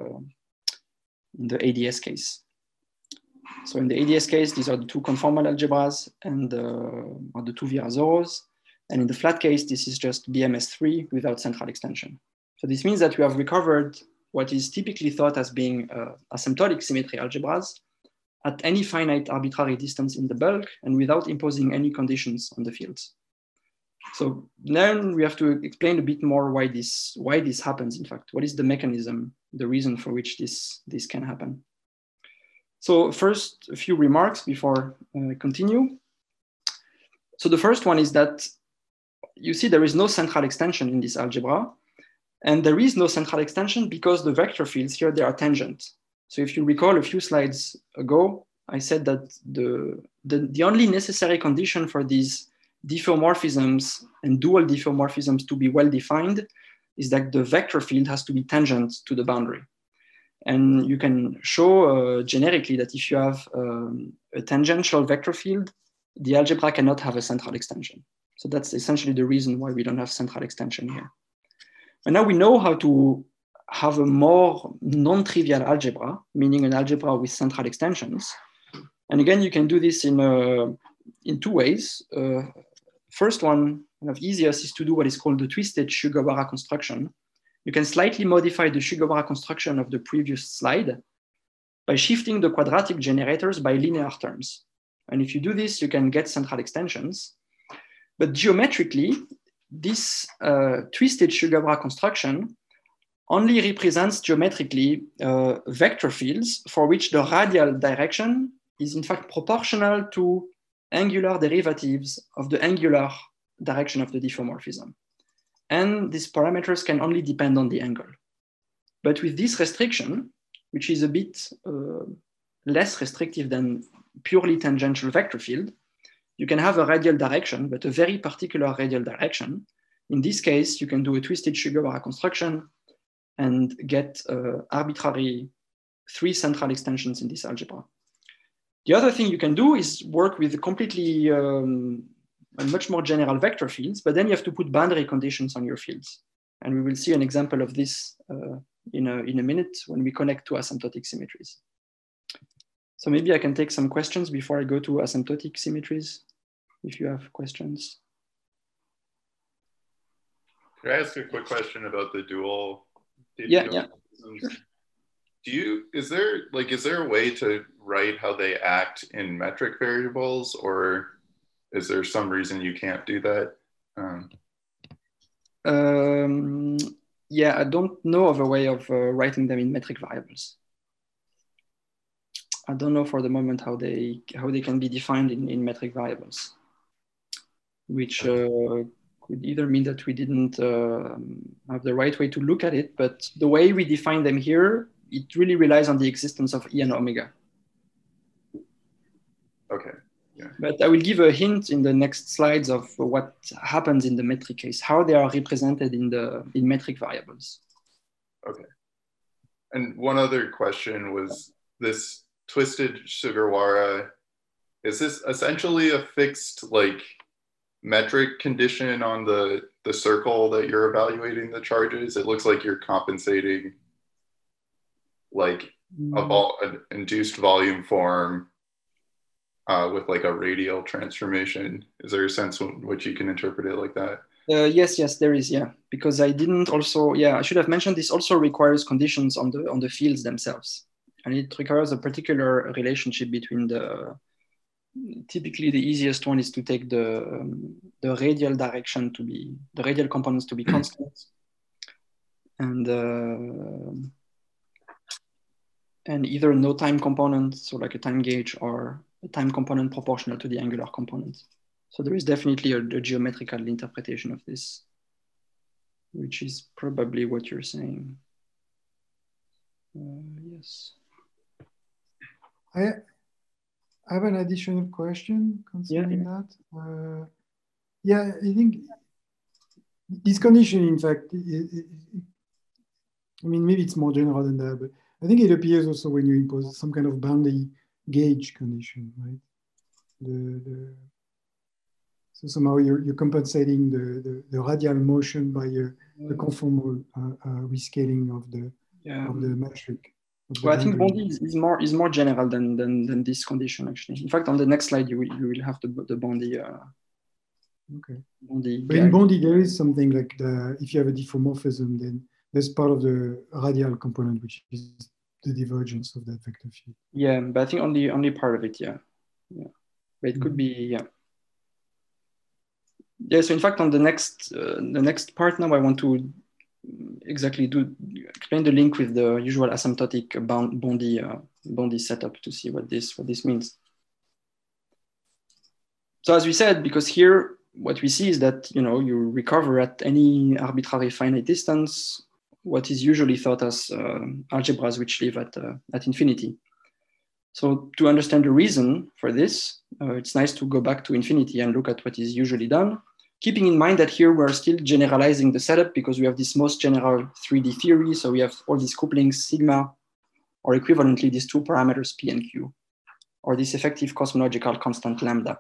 A: in the A D S case. So in the A D S case, these are the two conformal algebras and uh, the two Virasoro's. And in the flat case, this is just B M S three without central extension. So this means that we have recovered what is typically thought as being uh, asymptotic symmetry algebras at any finite arbitrary distance in the bulk and without imposing any conditions on the fields. So then we have to explain a bit more why this, why this happens, in fact. What is the mechanism, the reason for which this, this can happen? So first, a few remarks before I uh, continue. So the first one is that you see there is no central extension in this algebra. And there is no central extension because the vector fields here, they are tangent. So if you recall a few slides ago, I said that the, the, the only necessary condition for these diffeomorphisms and dual diffeomorphisms to be well defined is that the vector field has to be tangent to the boundary. And you can show uh, generically that if you have um, a tangential vector field, the algebra cannot have a central extension. So that's essentially the reason why we don't have central extension here. And now we know how to have a more non-trivial algebra, meaning an algebra with central extensions. And again, you can do this in, uh, in two ways. Uh, first one, one of easiest, is to do what is called the twisted Sugawara construction. You can slightly modify the Sugawara construction of the previous slide by shifting the quadratic generators by linear terms. And if you do this, you can get central extensions. But geometrically, this uh, twisted Sugawara construction only represents geometrically uh, vector fields for which the radial direction is in fact proportional to angular derivatives of the angular direction of the diffeomorphism. And these parameters can only depend on the angle. But with this restriction, which is a bit uh, less restrictive than purely tangential vector field, you can have a radial direction, but a very particular radial direction. In this case, you can do a twisted Sugawara construction and get uh, arbitrary three central extensions in this algebra. The other thing you can do is work with completely um, much more general vector fields, but then you have to put boundary conditions on your fields. And we will see an example of this uh, in, a, in a minute when we connect to asymptotic symmetries. So maybe I can take some questions before I go to asymptotic symmetries, if you have questions.
D: Can I ask a quick question about the dual?
A: Yeah, yeah. Sure.
D: Do you, is there, like, is there a way to write how they act in metric variables, or is there some reason you can't do that? Um,
A: um, yeah, I don't know of a way of uh, writing them in metric variables. I don't know for the moment how they how they can be defined in, in metric variables, which uh, could either mean that we didn't uh, have the right way to look at it, but the way we define them here, it really relies on the existence of E and omega.
D: Okay. Yeah.
A: But I will give a hint in the next slides of what happens in the metric case, how they are represented in the in metric variables.
D: Okay. And one other question was this twisted Sugawara, is this essentially a fixed like metric condition on the, the circle that you're evaluating the charges? It looks like you're compensating like a vol an induced volume form uh, with like a radial transformation. Is there a sense in which you can interpret it like that?
A: Uh, yes, yes, there is, yeah. Because I didn't also, yeah, I should have mentioned this also requires conditions on the on the fields themselves. And it requires a particular relationship between the, typically the easiest one is to take the, um, the radial direction to be, the radial components to be constant. And, uh, and either no time component, so like a time gauge, or a time component proportional to the angular component. So there is definitely a, a geometrical interpretation of this, which is probably what you're saying. Uh, yes.
E: I, I have an additional question concerning
A: yeah, yeah.
E: that. Uh, yeah, I think this condition, in fact, it, it, it, I mean, maybe it's more general than that, but I think it appears also when you impose some kind of boundary gauge condition, right? The, the, So somehow you're, you're compensating the, the, the radial motion by a, a conformal uh, uh, rescaling of the,
A: yeah.
E: of the metric. Of the
A: well, I think
E: boundary.
A: Bondi is, is more is more general than, than than this condition actually. In fact, on the next slide you will you will have the the Bondi. Uh,
E: okay.
A: Bondi
E: but in Bondi there is something like the if you have a diffeomorphism, then there's part of the radial component which is the divergence of that vector field.
A: Yeah, but I think only only part of it. Yeah, yeah. But it mm-hmm. could be yeah. Yeah. So in fact, on the next uh, the next part now, I want to exactly do explain the link with the usual asymptotic bound Bondi uh, Bondi setup to see what this what this means. So as we said, because here what we see is that you know you recover at any arbitrary finite distance what is usually thought as uh, algebras which live at uh, at infinity. So to understand the reason for this, uh, it's nice to go back to infinity and look at what is usually done. Keeping in mind that here we're still generalizing the setup because we have this most general three D theory. So we have all these couplings, sigma, or equivalently these two parameters, P and Q, or this effective cosmological constant lambda.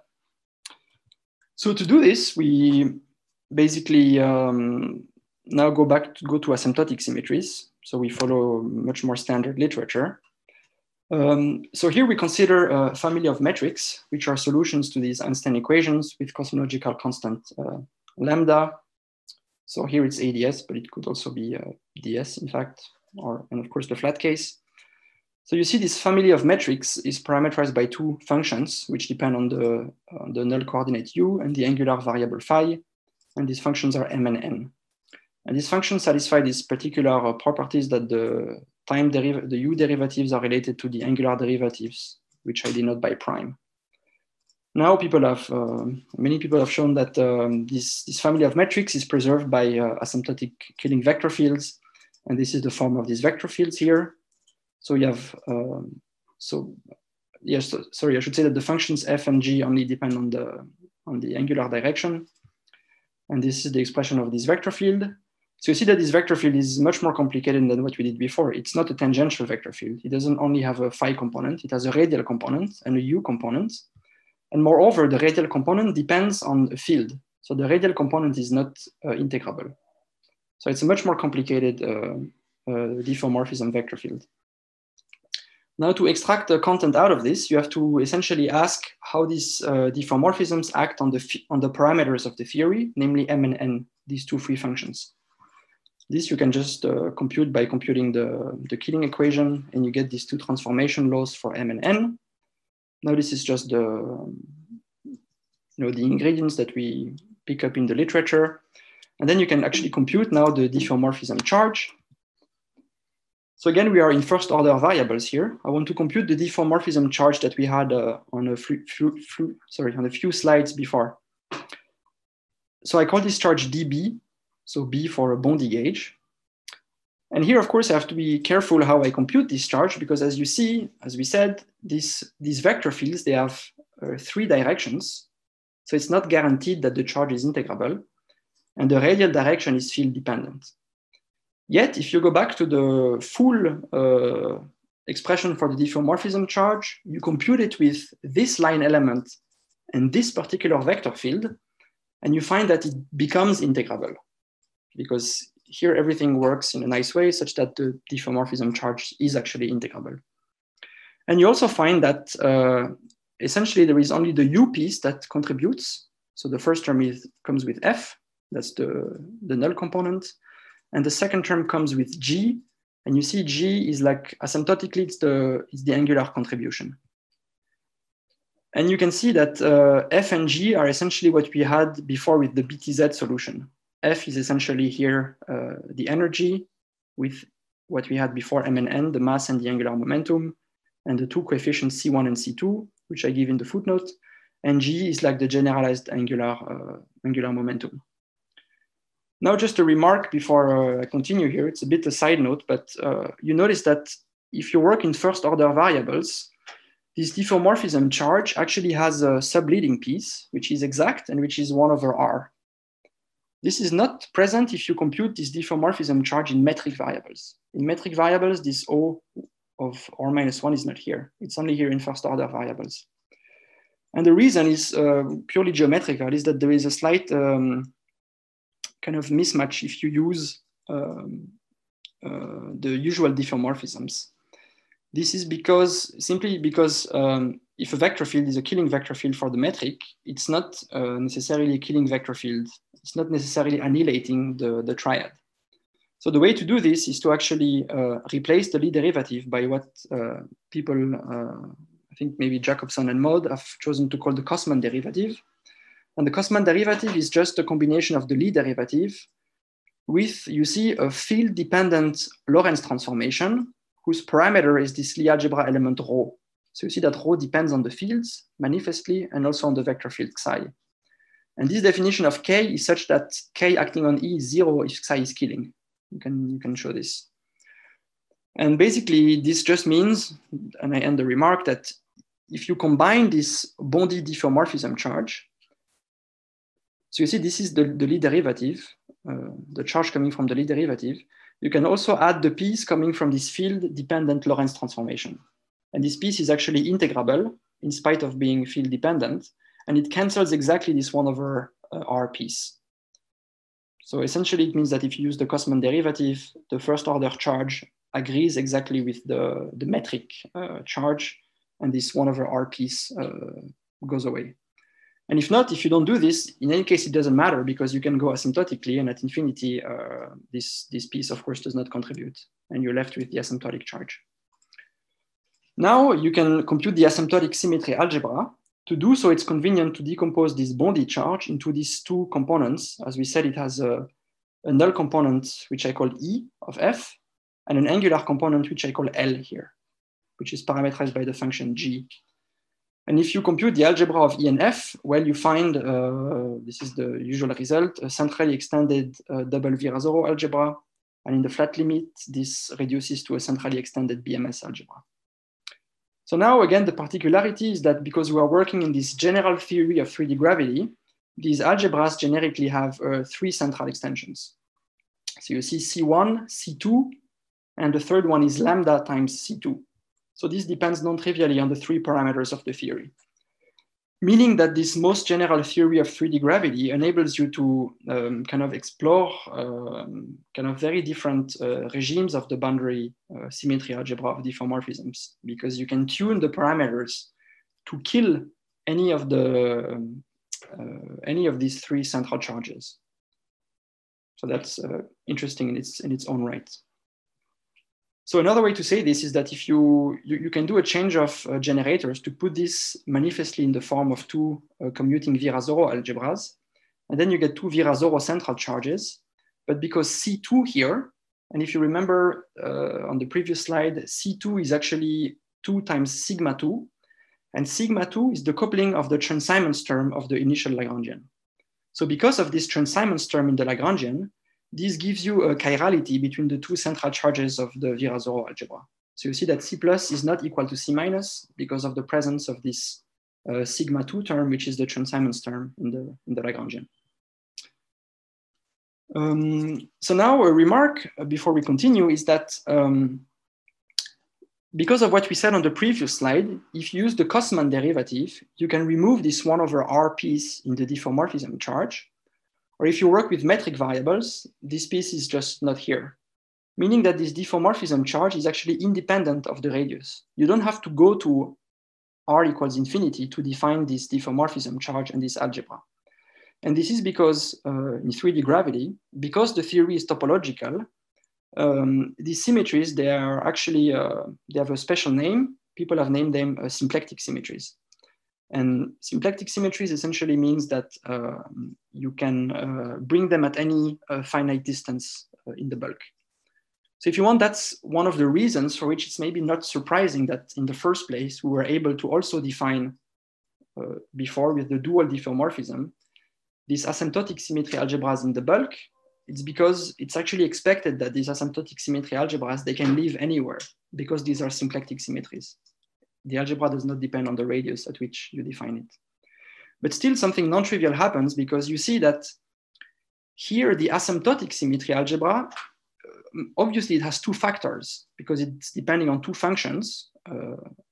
A: So to do this, we basically um, now go back to go to asymptotic symmetries. So we follow much more standard literature. Um, so here we consider a family of metrics, which are solutions to these Einstein equations with cosmological constant uh, lambda. So here it's A D S, but it could also be uh, D S, in fact, or and of course the flat case. So you see this family of metrics is parameterized by two functions, which depend on the, on the null coordinate u and the angular variable phi. And these functions are m and n. And these functions satisfy these particular uh, properties that the time derivative, the u derivatives are related to the angular derivatives, which I denote by prime. Now people have, uh, many people have shown that um, this, this family of metrics is preserved by uh, asymptotic Killing vector fields. And this is the form of these vector fields here. So you have, um, so yes, so, sorry, I should say that the functions f and g only depend on the, on the angular direction. And this is the expression of this vector field. So you see that this vector field is much more complicated than what we did before. It's not a tangential vector field. It doesn't only have a phi component, it has a radial component and a u component. And moreover, the radial component depends on a field. So the radial component is not uh, integrable. So it's a much more complicated uh, uh, diffeomorphism vector field. Now to extract the content out of this, you have to essentially ask how these uh, diffeomorphisms act on the, on the parameters of the theory, namely m and n, these two free functions. This you can just uh, compute by computing the, the Killing equation, and you get these two transformation laws for m and n. Now this is just the, you know, the ingredients that we pick up in the literature. And then you can actually compute now the diffeomorphism charge. So again, we are in first order variables here. I want to compute the diffeomorphism charge that we had uh, on a few, few, few, sorry, on a few slides before. So I call this charge dB. So B for a Bondi gauge. And here, of course, I have to be careful how I compute this charge, because as you see, as we said, this, these vector fields, they have uh, three directions. So it's not guaranteed that the charge is integrable. And the radial direction is field dependent. Yet, if you go back to the full uh, expression for the diffeomorphism charge, you compute it with this line element and this particular vector field, and you find that it becomes integrable. Because here everything works in a nice way such that the diffeomorphism charge is actually integrable. And you also find that uh, essentially there is only the u piece that contributes. So the first term is, comes with f, that's the, the null component. And the second term comes with g. And you see g is like asymptotically, it's the, it's the angular contribution. And you can see that uh, f and g are essentially what we had before with the B T Z solution. F is essentially here uh, the energy with what we had before m and n, the mass and the angular momentum, and the two coefficients C one and C two, which I give in the footnote. And G is like the generalized angular, uh, angular momentum. Now, just a remark before uh, I continue here, it's a bit a side note, but uh, you notice that if you work in first order variables, this diffeomorphism charge actually has a subleading piece, which is exact and which is one over R. This is not present if you compute this diffeomorphism charge in metric variables. In metric variables, this O of R minus one is not here. It's only here in first order variables. And the reason is uh, purely geometrical, is that there is a slight um, kind of mismatch if you use um, uh, the usual diffeomorphisms. This is because, simply because um, if a vector field is a killing vector field for the metric, it's not uh, necessarily a killing vector field. It's not necessarily annihilating the, the triad. So the way to do this is to actually uh, replace the Lie derivative by what uh, people, uh, I think maybe Jacobson and Maud have chosen to call the Kosman derivative. And the Kosman derivative is just a combination of the Lie derivative with, you see, a field-dependent Lorentz transformation whose parameter is this Lie algebra element rho. So you see that rho depends on the fields manifestly and also on the vector field psi. And this definition of K is such that K acting on E is zero if psi is killing. You can, you can show this. And basically this just means, and I end the remark, that if you combine this Bondi diffeomorphism charge, so you see this is the, the Lie derivative, uh, the charge coming from the Lie derivative, you can also add the piece coming from this field-dependent Lorentz transformation. And this piece is actually integrable in spite of being field-dependent, and it cancels exactly this one over uh, R piece. So essentially, it means that if you use the Kosman derivative, the first order charge agrees exactly with the, the metric uh, charge, and this one over R piece uh, goes away. And if not, if you don't do this, in any case, it doesn't matter because you can go asymptotically, and at infinity, uh, this, this piece, of course, does not contribute, and you're left with the asymptotic charge. Now you can compute the asymptotic symmetry algebra. To do so, it's convenient to decompose this Bondi charge into these two components. As we said, it has a, a null component, which I call E of F, and an angular component, which I call L here, which is parameterized by the function G. And if you compute the algebra of E and F, well, you find, uh, this is the usual result, a centrally extended uh, double Virasoro algebra. And in the flat limit, this reduces to a centrally extended B M S algebra. So now, again, the particularity is that because we are working in this general theory of three D gravity, these algebras generically have uh, three central extensions. So you see C one, C two, and the third one is lambda times C two. So this depends non-trivially on the three parameters of the theory, meaning that this most general theory of three D gravity enables you to um, kind of explore um, kind of very different uh, regimes of the boundary uh, symmetry algebra of diffeomorphisms, because you can tune the parameters to kill any of the um, uh, any of these three central charges. So that's uh, interesting in its in its own right. So another way to say this is that if you, you, you can do a change of uh, generators to put this manifestly in the form of two uh, commuting Virasoro algebras, and then you get two Virasoro central charges. But because C two here, and if you remember uh, on the previous slide, C two is actually two times sigma two, and sigma two is the coupling of the Chern-Simons term of the initial Lagrangian. So because of this Chern-Simons term in the Lagrangian, this gives you a chirality between the two central charges of the Virasoro algebra. So you see that C plus is not equal to C minus because of the presence of this uh, sigma two term, which is the Chern-Simons term in the, in the Lagrangian. Um, so now a remark before we continue is that um, because of what we said on the previous slide, if you use the Kosman derivative, you can remove this one over R piece in the diffeomorphism charge. Or if you work with metric variables, this piece is just not here, meaning that this diffeomorphism charge is actually independent of the radius. You don't have to go to R equals infinity to define this diffeomorphism charge and this algebra. And this is because uh, in three D gravity, because the theory is topological, um, these symmetries, they are actually, uh, they have a special name. People have named them uh, symplectic symmetries. And symplectic symmetries essentially means that uh, you can uh, bring them at any uh, finite distance uh, in the bulk. So if you want, that's one of the reasons for which it's maybe not surprising that in the first place, we were able to also define uh, before with the dual diffeomorphism, these asymptotic symmetry algebras in the bulk. It's because it's actually expected that these asymptotic symmetry algebras, they can live anywhere because these are symplectic symmetries. The algebra does not depend on the radius at which you define it. But still something non-trivial happens because you see that here the asymptotic symmetry algebra, obviously it has two factors because it's depending on two functions, uh,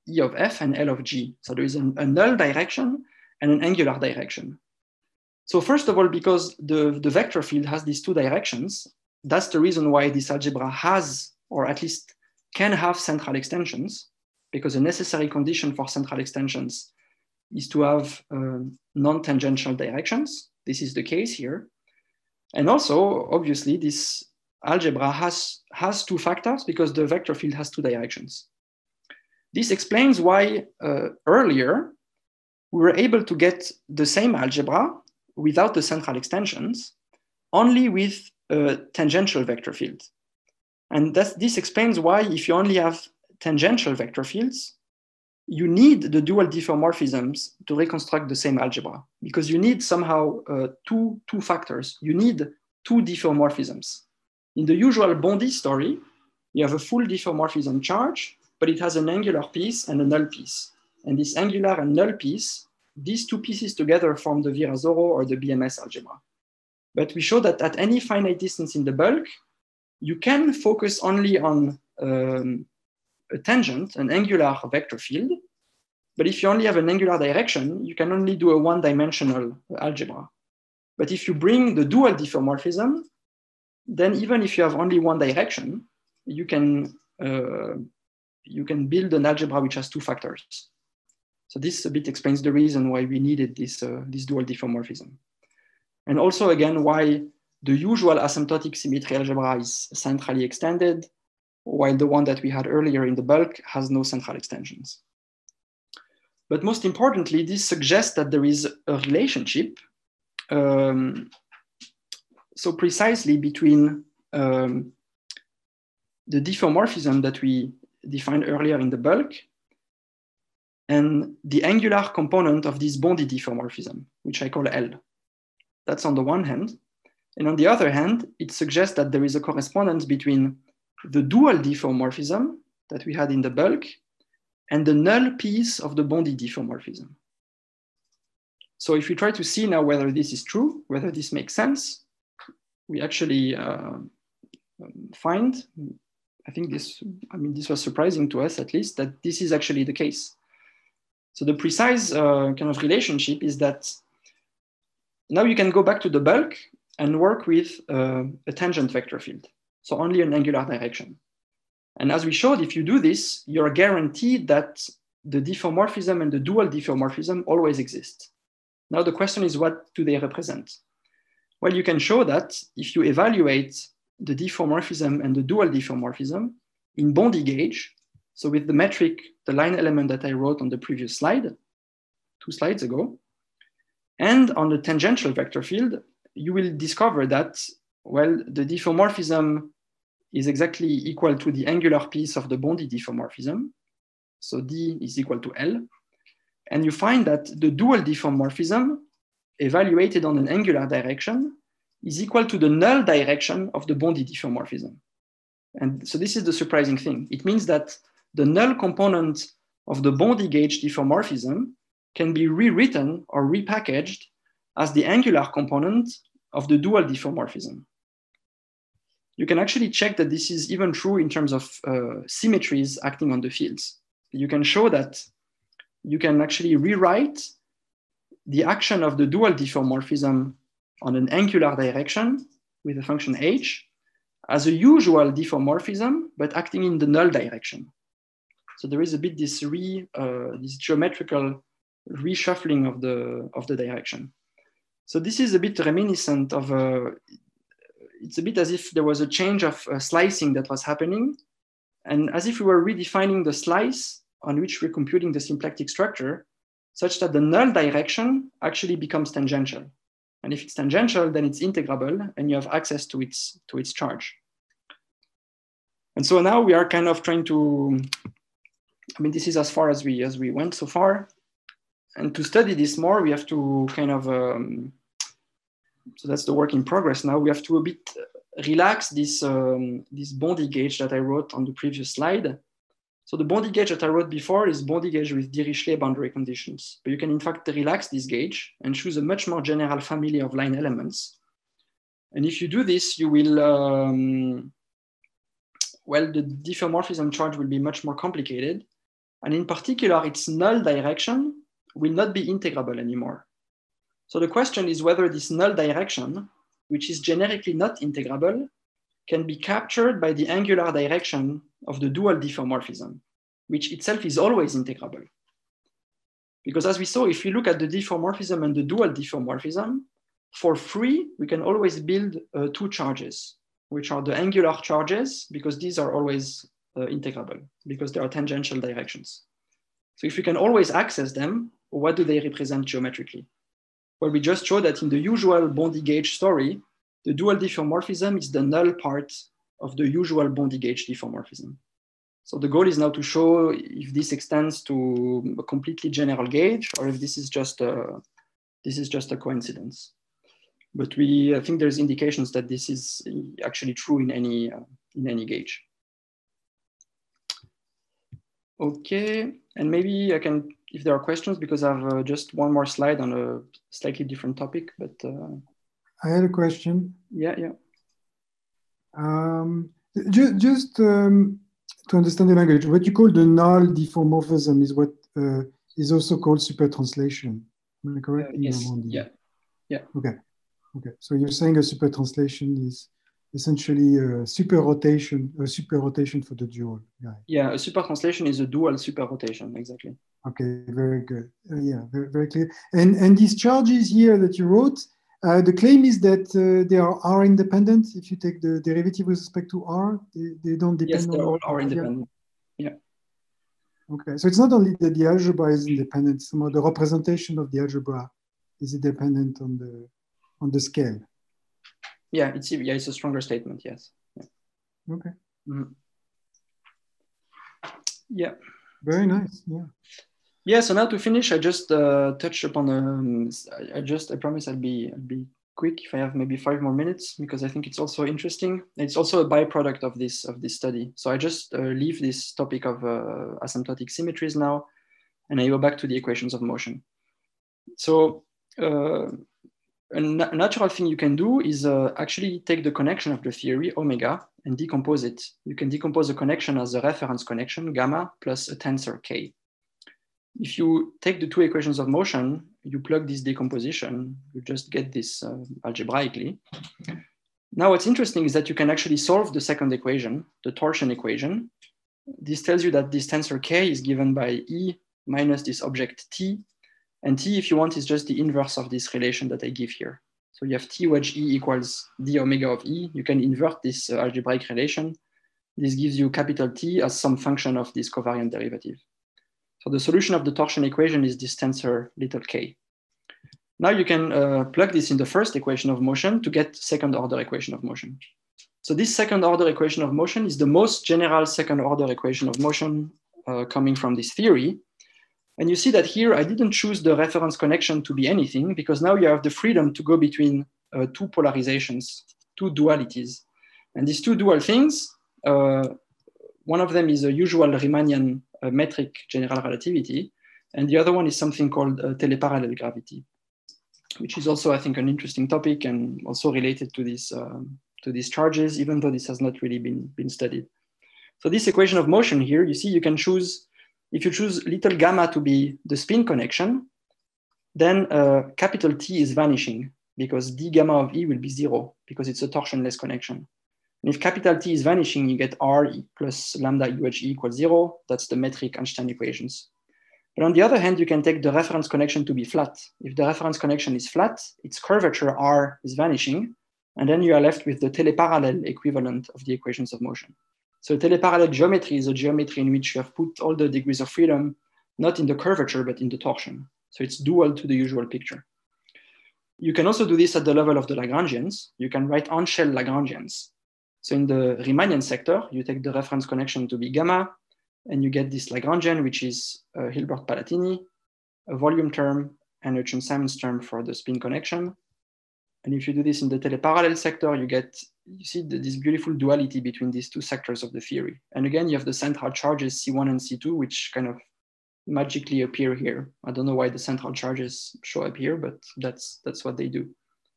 A: E of F and L of G. So there is an, a null direction and an angular direction. So first of all, because the, the vector field has these two directions, that's the reason why this algebra has, or at least can have, central extensions, because a necessary condition for central extensions is to have uh, non-tangential directions. This is the case here. And also, obviously, this algebra has, has two factors because the vector field has two directions. This explains why uh, earlier we were able to get the same algebra without the central extensions, only with a tangential vector field. And that's, this explains why if you only have tangential vector fields, you need the dual diffeomorphisms to reconstruct the same algebra, because you need somehow uh, two, two factors. You need two diffeomorphisms. In the usual Bondi story, you have a full diffeomorphism charge, but it has an angular piece and a null piece. And this angular and null piece, these two pieces together form the Virasoro or the B M S algebra. But we show that at any finite distance in the bulk, you can focus only on um, a tangent, an angular vector field. But if you only have an angular direction, you can only do a one-dimensional algebra. But if you bring the dual diffeomorphism, then even if you have only one direction, you can, uh, you can build an algebra which has two factors. So this a bit explains the reason why we needed this, uh, this dual diffeomorphism. And also, again, why the usual asymptotic symmetry algebra is centrally extended, while the one that we had earlier in the bulk has no central extensions. But most importantly, this suggests that there is a relationship, um, so precisely between um, the diffeomorphism that we defined earlier in the bulk and the angular component of this Bondi diffeomorphism, which I call L. That's on the one hand. And on the other hand, it suggests that there is a correspondence between the dual diffeomorphism that we had in the bulk and the null piece of the Bondi diffeomorphism. So if we try to see now whether this is true, whether this makes sense, we actually uh, find, I think this, I mean, this was surprising to us at least, that this is actually the case. So the precise uh, kind of relationship is that now you can go back to the bulk and work with uh, a tangent vector field. So only an angular direction. And as we showed, if you do this, you're guaranteed that the diffeomorphism and the dual diffeomorphism always exist. Now the question is, what do they represent? Well, you can show that if you evaluate the diffeomorphism and the dual diffeomorphism in Bondi gauge, so with the metric, the line element that I wrote on the previous slide, two slides ago, and on the tangential vector field, you will discover that, well, the diffeomorphism is exactly equal to the angular piece of the Bondi diffeomorphism. So D is equal to L. And you find that the dual diffeomorphism evaluated on an angular direction is equal to the null direction of the Bondi diffeomorphism. And so this is the surprising thing. It means that the null component of the Bondi gauge diffeomorphism can be rewritten or repackaged as the angular component of the dual diffeomorphism. You can actually check that this is even true in terms of uh, symmetries acting on the fields. You can show that you can actually rewrite the action of the dual diffeomorphism on an angular direction with a function h as a usual diffeomorphism, but acting in the null direction. So there is a bit this, re, uh, this geometrical reshuffling of the, of the direction. So this is a bit reminiscent of, a, it's a bit as if there was a change of uh, slicing that was happening, and as if we were redefining the slice on which we're computing the symplectic structure, such that the null direction actually becomes tangential. And if it's tangential, then it's integrable and you have access to its, to its charge. And so now we are kind of trying to, I mean, this is as far as we, as we went so far. And to study this more, we have to kind of, um, so that's the work in progress now. We have to a bit relax this, um, this Bondi gauge that I wrote on the previous slide. So the Bondi gauge that I wrote before is Bondi gauge with Dirichlet boundary conditions. But you can in fact relax this gauge and choose a much more general family of line elements. And if you do this, you will, um, well, the diffeomorphism charge will be much more complicated, And in particular, its null direction will not be integrable anymore. So the question is whether this null direction, which is generically not integrable, can be captured by the angular direction of the dual diffeomorphism, which itself is always integrable. Because as we saw, if you look at the diffeomorphism and the dual diffeomorphism, for free, we can always build uh, two charges, which are the angular charges, because these are always uh, integrable, because they are tangential directions. So if we can always access them, what do they represent geometrically? Well, we just showed that in the usual Bondi gauge story, the dual diffeomorphism is the null part of the usual Bondi gauge diffeomorphism. So the goal is now to show if this extends to a completely general gauge or if this is just a, this is just a coincidence. But we I think there's indications that this is actually true in any, uh, in any gauge. Okay, and maybe I can, if there are questions, because I have uh, just one more slide on a slightly different topic, but. Uh,
E: I had a question.
A: Yeah, yeah.
E: Um, just just um, to understand the language, what you call the null diffeomorphism is what uh, is also called supertranslation. Am I correct?
A: Uh, yes. Yeah. Yeah.
E: Okay. Okay. So you're saying a supertranslation is essentially a super rotation, a super rotation for the dual. Yeah.
A: Yeah. A supertranslation is a dual super rotation. Exactly.
E: Okay. Very good. Uh, yeah. Very, very clear. And and these charges here that you wrote. Uh, the claim is that uh, they are R independent. If you take the derivative with respect to R, they, they don't depend
A: yes,
E: on.
A: Yes, they're all R independent. Yeah.
E: Okay, so it's not only that the algebra is independent, some of the representation of the algebra is independent on the on the scale.
A: Yeah, it's yeah, it's a stronger statement. Yes. Yeah.
E: Okay.
A: Mm-hmm. Yeah.
E: Very nice. Yeah.
A: Yeah, so now to finish, I just uh, touch upon, um, I just, I promise I'll be, I'll be quick if I have maybe five more minutes, because I think it's also interesting. It's also a byproduct of this, of this study. So I just uh, leave this topic of uh, asymptotic symmetries now, and I go back to the equations of motion. So uh, a na natural thing you can do is uh, actually take the connection of the theory, omega, and decompose it. You can decompose a connection as a reference connection, gamma, plus a tensor k. If you take the two equations of motion, you plug this decomposition, you just get this uh, algebraically. Now what's interesting is that you can actually solve the second equation, the torsion equation. This tells you that this tensor k is given by E minus this object T, and T, if you want, is just the inverse of this relation that I give here. So you have T wedge E equals d omega of E. You can invert this uh, algebraic relation. This gives you capital T as some function of this covariant derivative. So the solution of the torsion equation is this tensor little k. Now you can uh, plug this in the first equation of motion to get second order equation of motion. So this second order equation of motion is the most general second order equation of motion uh, coming from this theory. And you see that here I didn't choose the reference connection to be anything, because now you have the freedom to go between uh, two polarizations, two dualities. And these two dual things, uh, one of them is a usual Riemannian uh, metric general relativity, and the other one is something called uh, teleparallel gravity, which is also, I think, an interesting topic and also related to, this, um, to these charges, even though this has not really been, been studied. So this equation of motion here, you see, you can choose, if you choose little gamma to be the spin connection, then uh, capital T is vanishing because d gamma of E will be zero because it's a torsionless connection. And if capital T is vanishing, you get R plus lambda U H E equals zero. That's the metric Einstein equations. But on the other hand, you can take the reference connection to be flat. If the reference connection is flat, its curvature R is vanishing, and then you are left with the teleparallel equivalent of the equations of motion. So teleparallel geometry is a geometry in which you have put all the degrees of freedom, not in the curvature, but in the torsion. So it's dual to the usual picture. You can also do this at the level of the Lagrangians. You can write on-shell Lagrangians. So in the Riemannian sector, you take the reference connection to be gamma, and you get this Lagrangian, which is uh, Hilbert-Palatini, a volume term, and a Chern-Simons term for the spin connection. And if you do this in the teleparallel sector, you get, you see the, this beautiful duality between these two sectors of the theory. And again, you have the central charges C one and C two, which kind of magically appear here. I don't know why the central charges show up here, but that's, that's what they do.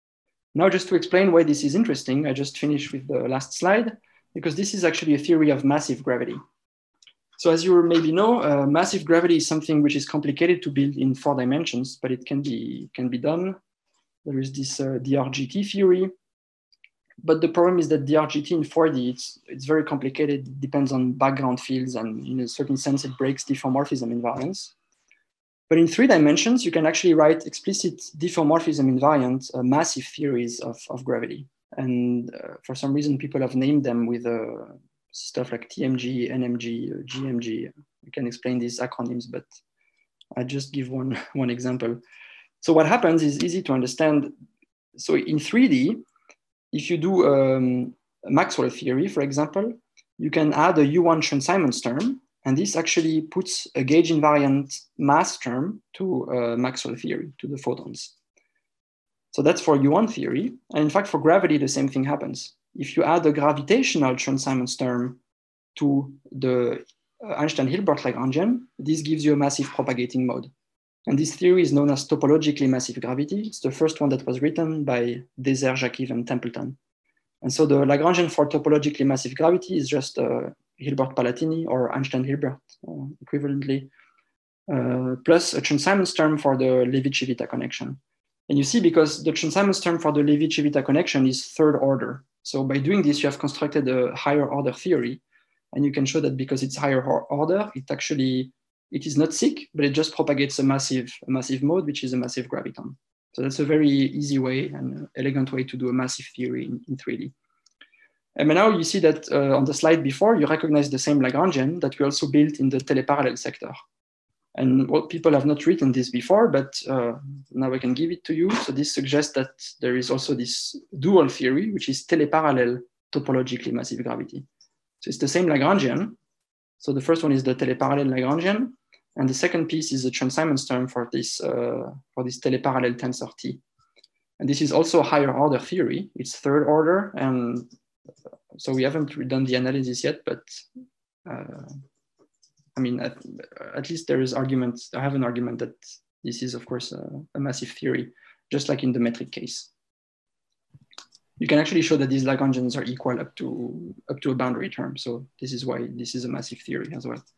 A: Now, just to explain why this is interesting, I just finished with the last slide, because this is actually a theory of massive gravity. So as you maybe know, uh, massive gravity is something which is complicated to build in four dimensions, but it can be, can be done. There is this uh, D R G T theory, but the problem is that D R G T in four D, it's, it's very complicated. It depends on background fields, and in a certain sense, it breaks diffeomorphism invariance. But in three dimensions, you can actually write explicit diffeomorphism invariant uh, massive theories of, of gravity. And uh, for some reason, people have named them with uh, stuff like T M G, N M G, uh, G M G. We can explain these acronyms, but I just give one, one example. So what happens is easy to understand. So in three D, if you do um, a Maxwell theory, for example, you can add a U one Chern-Simons term, and this actually puts a gauge invariant mass term to uh, Maxwell theory, to the photons. So that's for U one theory. And in fact, for gravity, the same thing happens. If you add a gravitational Chern-Simons term to the uh, Einstein-Hilbert Lagrangian, this gives you a massive propagating mode. And this theory is known as topologically massive gravity. It's the first one that was written by Deser, Jackiw, and Templeton. And so the Lagrangian for topologically massive gravity is just uh, Hilbert-Palatini or Einstein-Hilbert uh, equivalently, uh, plus a Chern-Simons term for the Levi-Civita connection. And you see, because the Chern-Simons term for the Levi-Civita connection is third order. So by doing this, you have constructed a higher order theory. And you can show that because it's higher order, it actually, it is not sick, but it just propagates a massive, a massive mode, which is a massive graviton. So that's a very easy way and elegant way to do a massive theory in, in three D. And now you see that uh, on the slide before, you recognize the same Lagrangian that we also built in the teleparallel sector. And what people have not written this before, but uh, now I can give it to you. So this suggests that there is also this dual theory, which is teleparallel topologically massive gravity. So it's the same Lagrangian. So the first one is the teleparallel Lagrangian, and the second piece is the Chern-Simons term for this, uh, for this teleparallel tensor T. And this is also a higher order theory. It's third order, and so we haven't done the analysis yet, but uh, I mean, at, at least there is argument, I have an argument that this is, of course, a, a massive theory, just like in the metric case. You can actually show that these Lagrangians are equal up to, up to a boundary term. So this is why this is a massive theory as well.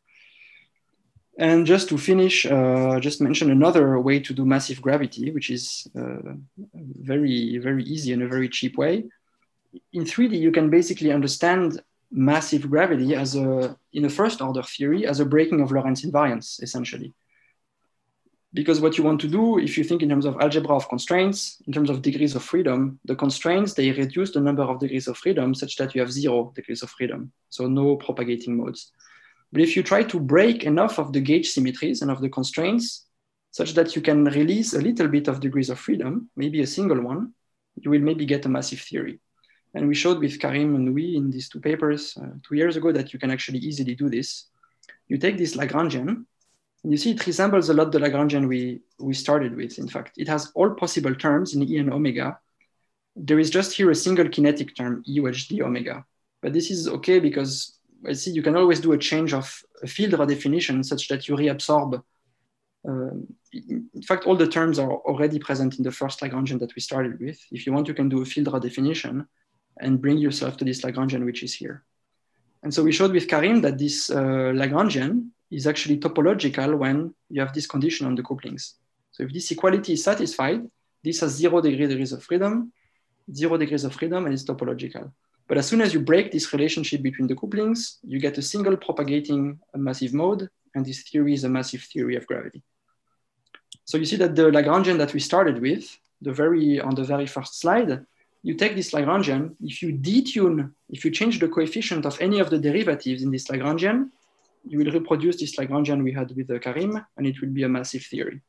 A: And just to finish, uh, just mention another way to do massive gravity, which is uh, very, very easy and a very cheap way. In three D, you can basically understand massive gravity as a, in a first order theory, as a breaking of Lorentz invariance, essentially. Because what you want to do, if you think in terms of algebra of constraints, in terms of degrees of freedom, the constraints, they reduce the number of degrees of freedom such that you have zero degrees of freedom. So no propagating modes. But if you try to break enough of the gauge symmetries and of the constraints such that you can release a little bit of degrees of freedom, maybe a single one, you will maybe get a massive theory. And we showed with Karim and Nui in these two papers uh, two years ago that you can actually easily do this. You take this Lagrangian, and you see it resembles a lot the Lagrangian we, we started with, in fact. It has all possible terms in E and omega. There is just here a single kinetic term, E wedge D omega. But this is okay because I see you can always do a change of a field redefinition such that you reabsorb. Um, in fact, all the terms are already present in the first Lagrangian that we started with. If you want, you can do a field redefinition and bring yourself to this Lagrangian, which is here. And so we showed with Karim that this uh, Lagrangian is actually topological when you have this condition on the couplings. So if this equality is satisfied, this has zero degree degrees of freedom, zero degrees of freedom, and it's topological. But as soon as you break this relationship between the couplings, you get a single propagating a massive mode, and this theory is a massive theory of gravity. So you see that the Lagrangian that we started with, the very, on the very first slide, you take this Lagrangian, if you detune, if you change the coefficient of any of the derivatives in this Lagrangian, you will reproduce this Lagrangian we had with the Karim, and it will be a massive theory.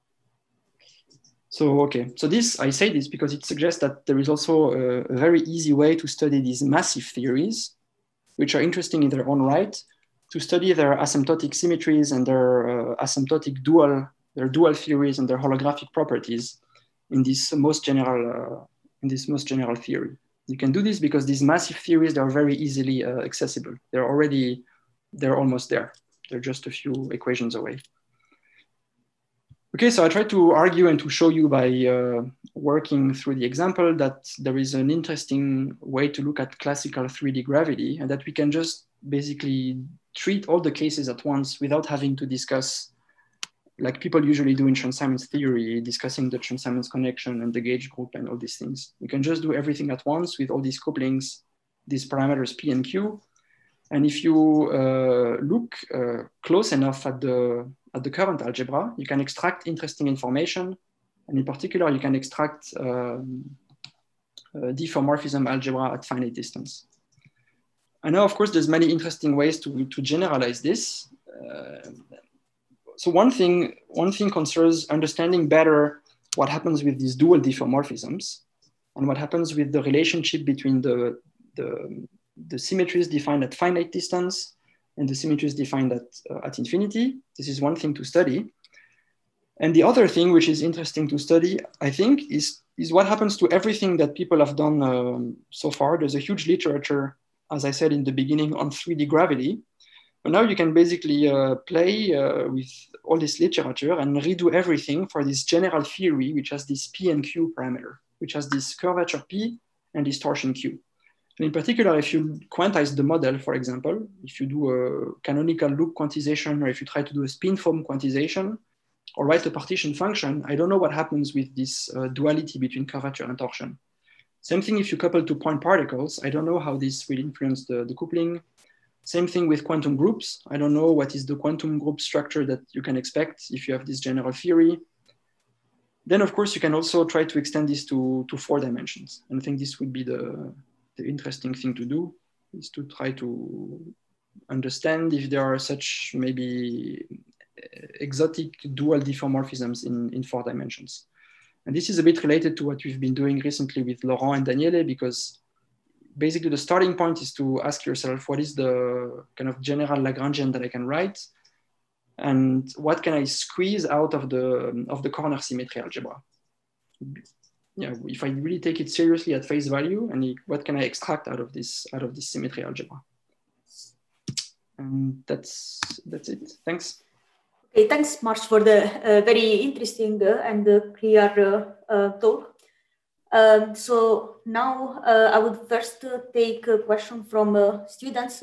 A: So, okay, so this, I say this because it suggests that there is also a, a very easy way to study these massive theories, which are interesting in their own right, to study their asymptotic symmetries and their uh, asymptotic dual, their dual theories and their holographic properties in this most general, uh, in this most general theory. You can do this because these massive theories, they are very easily uh, accessible. They're already, they're almost there. They're just a few equations away. Okay, so I try to argue and to show you by uh, working through the example that there is an interesting way to look at classical three D gravity, and that we can just basically treat all the cases at once without having to discuss, like people usually do in Chern-Simons theory, discussing the Chern-Simons connection and the gauge group and all these things. You can just do everything at once with all these couplings, these parameters P and Q. And if you uh, look uh, close enough at the, at the current algebra, you can extract interesting information. And in particular, you can extract um, uh, diffeomorphism algebra at finite distance. I know, of course, there's many interesting ways to, to generalize this. Uh, so one thing, one thing concerns understanding better what happens with these dual diffeomorphisms and what happens with the relationship between the, the, the symmetries defined at finite distance and the symmetries defined at, uh, at infinity. This is one thing to study. And the other thing which is interesting to study, I think, is, is what happens to everything that people have done um, so far. There's a huge literature, as I said in the beginning, on three D gravity. But now you can basically uh, play uh, with all this literature and redo everything for this general theory, which has this P and Q parameter, which has this curvature P and distortion Q. And in particular, if you quantize the model, for example, if you do a canonical loop quantization, or if you try to do a spin foam quantization, or write a partition function, I don't know what happens with this uh, duality between curvature and torsion. Same thing if you couple two point particles, I don't know how this will influence the, the coupling. Same thing with quantum groups. I don't know what is the quantum group structure that you can expect if you have this general theory. Then of course, you can also try to extend this to, to four dimensions. And I think this would be the, the interesting thing to do, is to try to understand if there are such maybe exotic dual diffeomorphisms in, in four dimensions. And this is a bit related to what we've been doing recently with Laurent and Daniele, because basically the starting point is to ask yourself, what is the kind of general Lagrangian that I can write? And what can I squeeze out of the, of the corner symmetry algebra? Yeah, if I really take it seriously at face value, and what can I extract out of this, out of this symmetry algebra? And that's, that's it, thanks.
B: Okay, thanks, Marc, for the uh, very interesting uh, and uh, clear uh, uh, talk. Um, so now uh, I would first uh, take a question from uh, students.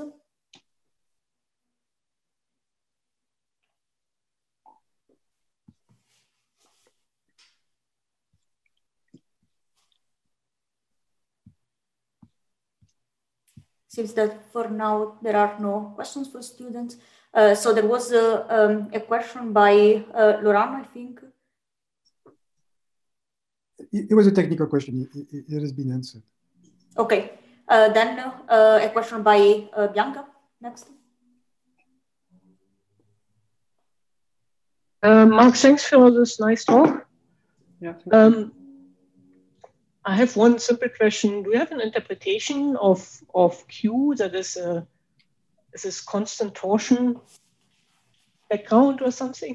B: Seems that for now there are no questions for students. Uh, so there was a, um, a question by uh, Laurent, I think.
E: It was a technical question. It, it, it has been answered.
B: Okay. Uh, then uh, a question by uh, Bianca next.
F: Uh, Marc, thanks for this nice talk.
A: Yeah.
F: Um, I have one simple question. Do you have an interpretation of, of Q that is a is this constant torsion background or something?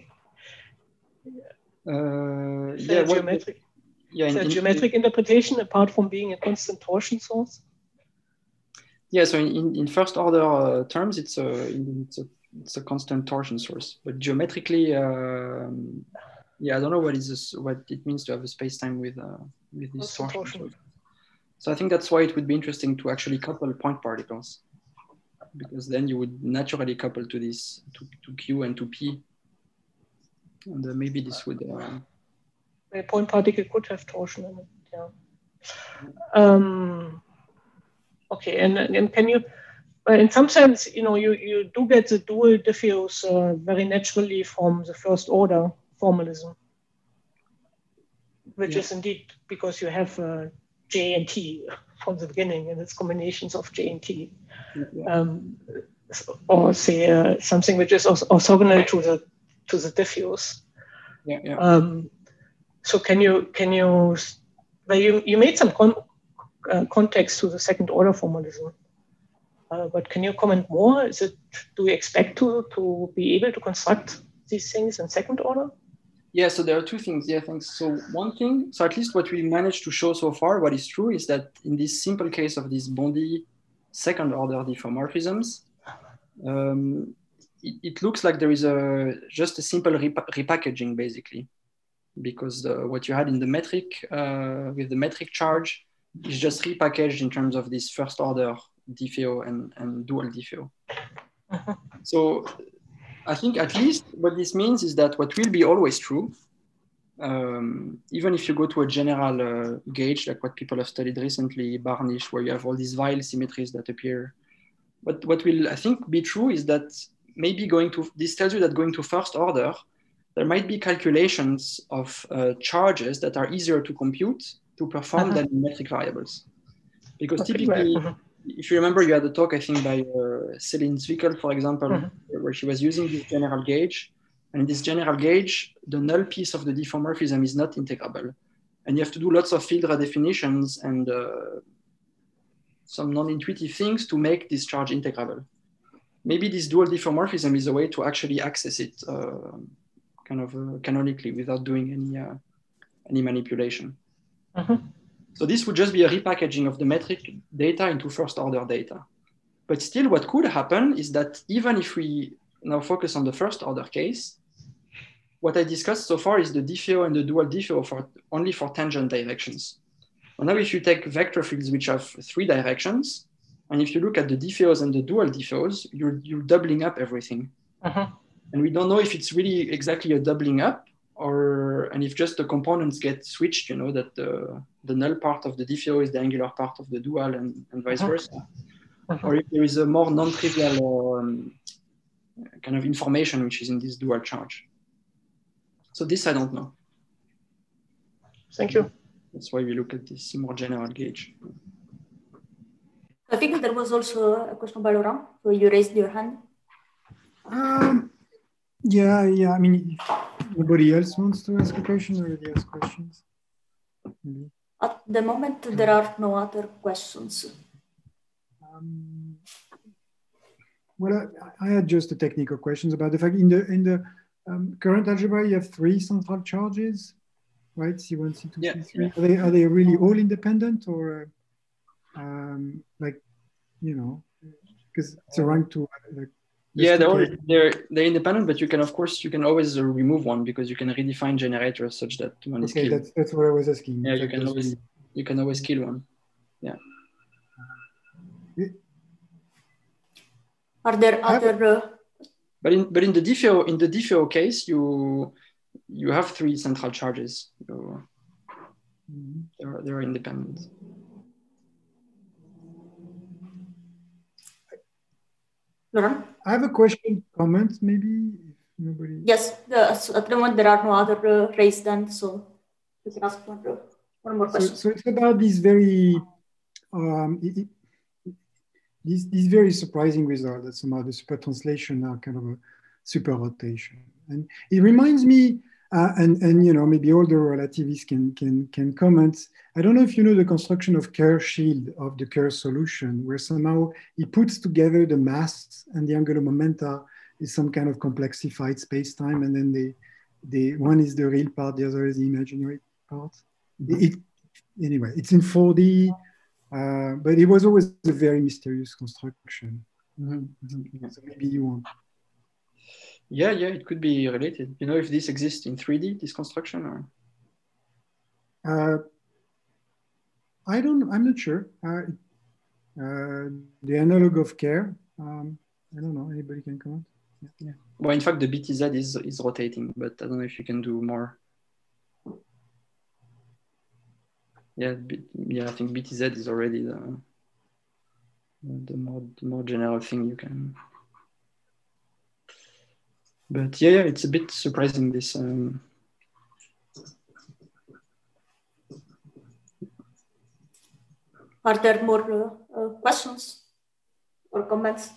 A: Uh,
F: is
A: yeah,
F: a geometric,
A: yeah,
F: is
A: in,
F: a
A: in,
F: geometric interpretation apart from being a constant torsion source?
A: Yeah, so in, in first order uh, terms, it's a, it's a it's a constant torsion source. But geometrically, um, yeah, I don't know what is this, what it means to have a space-time with uh, with this torsion. torsion. So I think that's why it would be interesting to actually couple point particles, because then you would naturally couple to this to, to Q and to P, and uh, maybe this would. Uh,
F: a point particle could have torsion in it. Yeah. Um, okay, and, and can you? Well, in some sense, you know, you you do get the dual diffeos uh, very naturally from the first order formalism, which yeah. is indeed because you have uh, J and T from the beginning, and it's combinations of J and T, yeah. um, or say uh, something which is orthogonal to the to the diffeos.
A: Yeah, yeah.
F: Um, so can you can you? Well, you you made some con uh, context to the second order formalism. Uh, but can you comment more? Is it, do we expect to, to be able to construct these things in second order?
A: Yeah, so there are two things. Yeah, thanks. So one thing, so at least what we managed to show so far, what is true is that in this simple case of these Bondi second order diffeomorphisms, um, it, it looks like there is a just a simple repa repackaging basically, because the, what you had in the metric uh, with the metric charge is just repackaged in terms of this first order diffeo and, and dual diffeo.
F: Uh-huh.
A: So I think at least what this means is that what will be always true, um, even if you go to a general uh, gauge, like what people have studied recently, Barnish, where you have all these Weyl symmetries that appear. But what will, I think, be true is that maybe going to, this tells you that going to first order, there might be calculations of uh, charges that are easier to compute to perform uh-huh. than metric variables. Because okay, typically, right. uh-huh. if you remember, you had a talk, I think, by uh, Céline Zwickel, for example, uh-huh. where she was using this general gauge. And in this general gauge, the null piece of the diffeomorphism is not integrable. And you have to do lots of field redefinitions and uh, some non-intuitive things to make this charge integrable. Maybe this dual diffeomorphism is a way to actually access it uh, kind of uh, canonically without doing any, uh, any manipulation. Uh-huh. So this would just be a repackaging of the metric data into first order data. But still what could happen is that even if we now focus on the first order case, what I discussed so far is the diffeo and the dual diffeo for only for tangent directions. And now if you take vector fields which have three directions, and if you look at the diffeos and the dual diffeos, you're, you're doubling up everything. Uh-huh. And we don't know if it's really exactly a doubling up, or and if just the components get switched, you know, that the, the null part of the diffeo is the angular part of the dual and, and vice uh-huh. versa. Uh-huh. Or if there is a more non-trivial um, kind of information which is in this dual charge. So this I don't know.
F: Thank you.
A: That's why we look at this more general gauge.
B: I think there was also a question by Laurent, so you raised your hand.
E: Um, yeah, yeah, I mean, if nobody else wants to ask a question, or already ask questions? Maybe.
B: At the moment, there are no other questions.
E: Um, well, I, I had just a technical questions about the fact in the in the um, current algebra you have three central charges, right? C one, C two, yeah. C three. Are they are they really all independent, or um, like you know, because it's a rank to like.
A: Yeah, they're, all, they're they're independent, but you can of course you can always uh, remove one because you can redefine generators such that one is
E: okay,
A: killed.
E: that's that's what I was asking.
A: Yeah, you can always you can always kill one. Yeah.
B: Are there other? Uh...
A: But in but in the diffeo in the diffeo case, you you have three central charges. So mm-hmm. they're they're independent.
B: Laurent?
E: I have a question, comment, maybe. If nobody.
B: Yes, the, so at the moment there are no other uh, raised hands, so you can ask one, uh, one more question.
E: So, so it's about these very, um, it, it, these these very surprising results that somehow the super translation are kind of a super rotation, and it reminds me, uh, and and you know maybe all the relativists can can can comment. I don't know if you know the construction of Kerr shield of the Kerr solution, where somehow he puts together the mass and the angular momenta is some kind of complexified space-time, and then they, they one is the real part, the other is the imaginary part. Mm-hmm. It, anyway, it's in four D, uh, but it was always a very mysterious construction. Mm-hmm. Mm-hmm. So maybe you want.
A: Yeah, yeah, it could be related. You know if this exists in three D, this construction, or?
E: Uh, I don't, I'm not sure. Uh, uh, the analog of Kerr, um, I don't know, anybody can comment? Yeah.
A: Yeah. Well, in fact, the B T Z is, is rotating, but I don't know if you can do more. Yeah, B, yeah, I think B T Z is already the, the, more, the more general thing you can. But yeah, yeah, it's a bit surprising, this. Um,
B: Are there more uh, uh, questions or comments?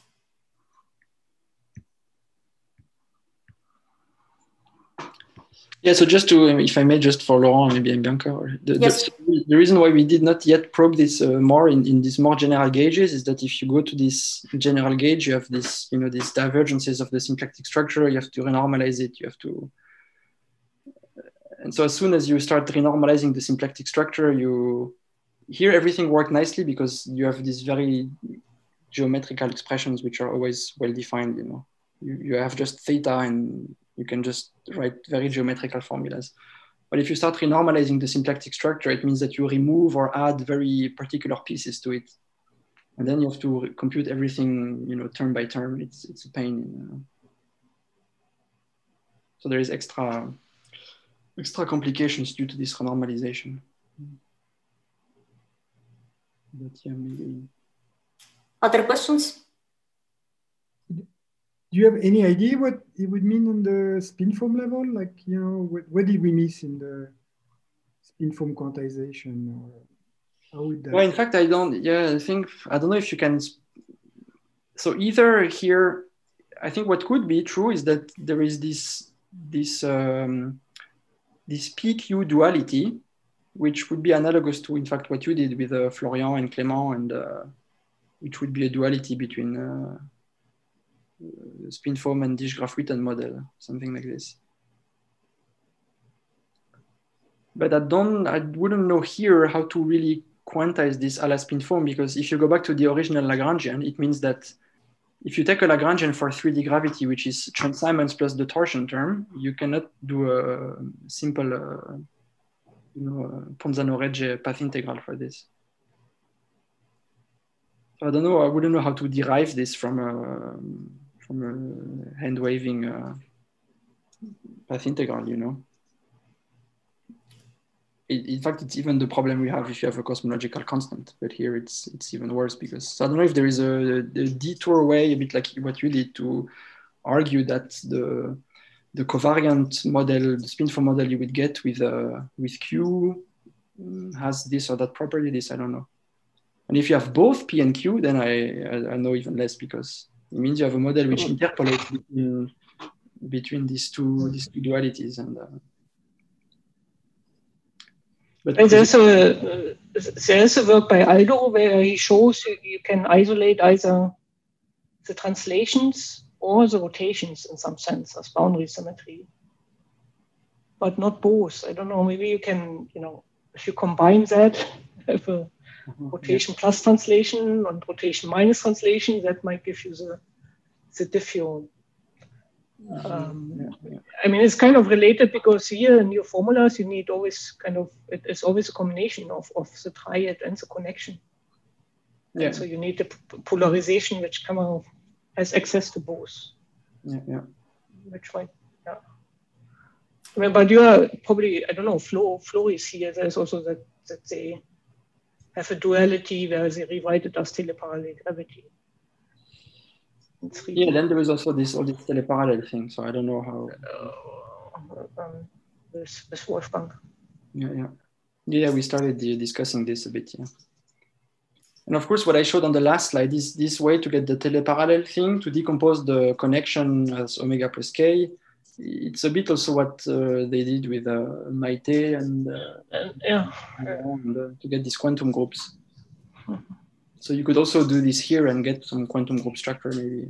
A: Yeah, so just to, if I may, just for Laurent, maybe and Bianca, or the, yes. the, the reason why we did not yet probe this uh, more in, in these more general gauges is that if you go to this general gauge, you have this, you know, these divergences of the symplectic structure, you have to renormalize it, you have to, and so as soon as you start renormalizing the symplectic structure, you, here everything worked nicely because you have these very geometrical expressions which are always well defined, you know. You, you have just theta and you can just write very geometrical formulas. But if you start renormalizing the symplectic structure, it means that you remove or add very particular pieces to it. And then you have to compute everything, you know, term by term. It's it's a pain. Uh, so there is extra extra complications due to this renormalization. But yeah, maybe.
B: Other questions?
E: Do you have any idea what it would mean on the spin foam level? Like, you know, what, what did we miss in the spin foam quantization? Or how would that?
A: Well, in fact, I don't, yeah, I think, I don't know if you can. So either here, I think what could be true is that there is this, this, um, this P Q duality, which would be analogous to, in fact, what you did with uh, Florian and Clément, and uh, which would be a duality between uh, spin foam and Disch-Graf-Witten model, something like this. But I don't, I wouldn't know here how to really quantize this a la spin foam, because if you go back to the original Lagrangian, it means that if you take a Lagrangian for three D gravity, which is Chern-Simons plus the torsion term, you cannot do a simple, uh, you know, Ponzano-Regge path integral for this. So I don't know. I wouldn't know how to derive this from a from a hand waving uh, path integral. You know. It, in fact, it's even the problem we have if you have a cosmological constant. But here it's it's even worse, because so I don't know if there is a, a detour way, a bit like what you did, to argue that the the covariant model, the spin foam model you would get with uh, with Q has this or that property. This I don't know. And if you have both P and Q, then I, I, I know even less, because it means you have a model which interpolates between, between these two these two dualities. And uh, but
F: there's a there's a work by Aldo where he shows you, you can isolate either the translations or the rotations in some sense as boundary symmetry, but not both. I don't know. Maybe you can, you know, if you combine that, have a rotation plus translation and rotation minus translation, that might give you the, the diffeon. Um, yeah, yeah. I mean, it's kind of related, because here in your formulas, you need always kind of, it is always a combination of, of the triad and the connection. Yeah. And so you need the polarization which kind of has access to both.
A: Yeah, yeah.
F: Which might, yeah. I mean, but you are probably, I don't know, Flo, Flo is here. There's also that, that they have a duality where they rewrite it as teleparallel gravity.
A: Yeah, then there is also this all this teleparallel thing. So I don't know how.
F: Uh, um, with, with Wolfgang.
A: Yeah, yeah, yeah. We started discussing this a bit. Yeah. And of course, what I showed on the last slide is this way to get the teleparallel thing, to decompose the connection as omega plus k. It's a bit also what uh, they did with uh, Maite and, uh,
F: and yeah,
A: and, uh, to get these quantum groups. So you could also do this here and get some quantum group structure maybe.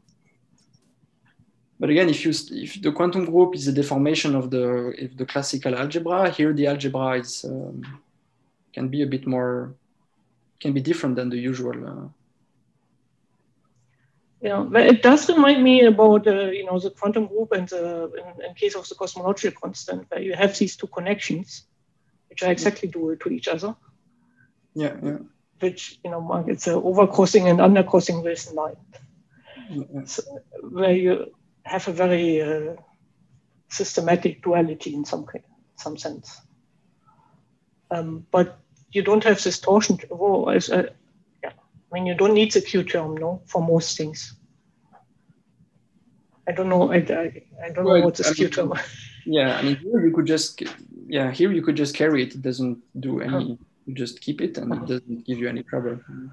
A: But again, if you if the quantum group is a deformation of the if the classical algebra, here the algebra is um, can be a bit more, can be different than the usual. Uh,
F: Yeah, but it does remind me about uh, you know, the quantum group and the in, in case of the cosmological constant, where you have these two connections, which are exactly dual to each other.
A: Yeah, yeah.
F: Which, you know, it's an overcrossing and undercrossing Wilson line,
A: yeah.
F: So, where you have a very uh, systematic duality in some some sense. Um, but you don't have this torsion. Oh, as a, yeah, I mean, you don't need the Q term, no, for most things. I don't know. I, I, I don't well, know what this I Q
A: mean,
F: term.
A: Yeah, I mean, here you could just yeah, here you could just carry it. It doesn't do any. Huh. You just keep it, and it doesn't give you any trouble.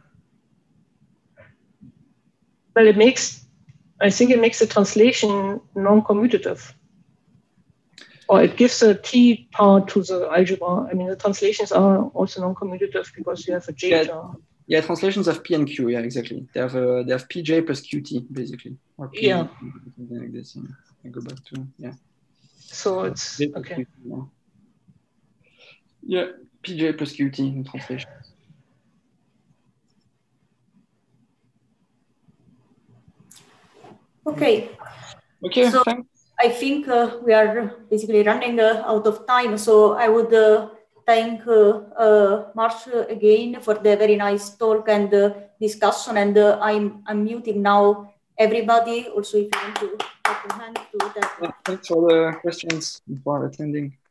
F: Well, it makes. I think it makes the translation non-commutative. Or it gives a T part to the algebra. I mean, the translations are also non-commutative because you have a J
A: yeah,
F: term.
A: Yeah, translations have P and Q. Yeah, exactly. They have a, they have P J plus Q T basically. Or P,
F: yeah.
A: Something like this. Yeah. I go back to yeah.
F: So it's okay.
A: Q T, yeah. yeah, P J plus Q T in translation.
B: Okay.
A: Okay.
B: So
A: thanks.
B: I think uh, we are basically running uh, out of time. So I would uh, thank uh, uh, Mark again for the very nice talk and uh, discussion. And uh, I'm, I'm muting now everybody. Also, if you want to put your hand to that.
A: Thanks for the questions and for attending.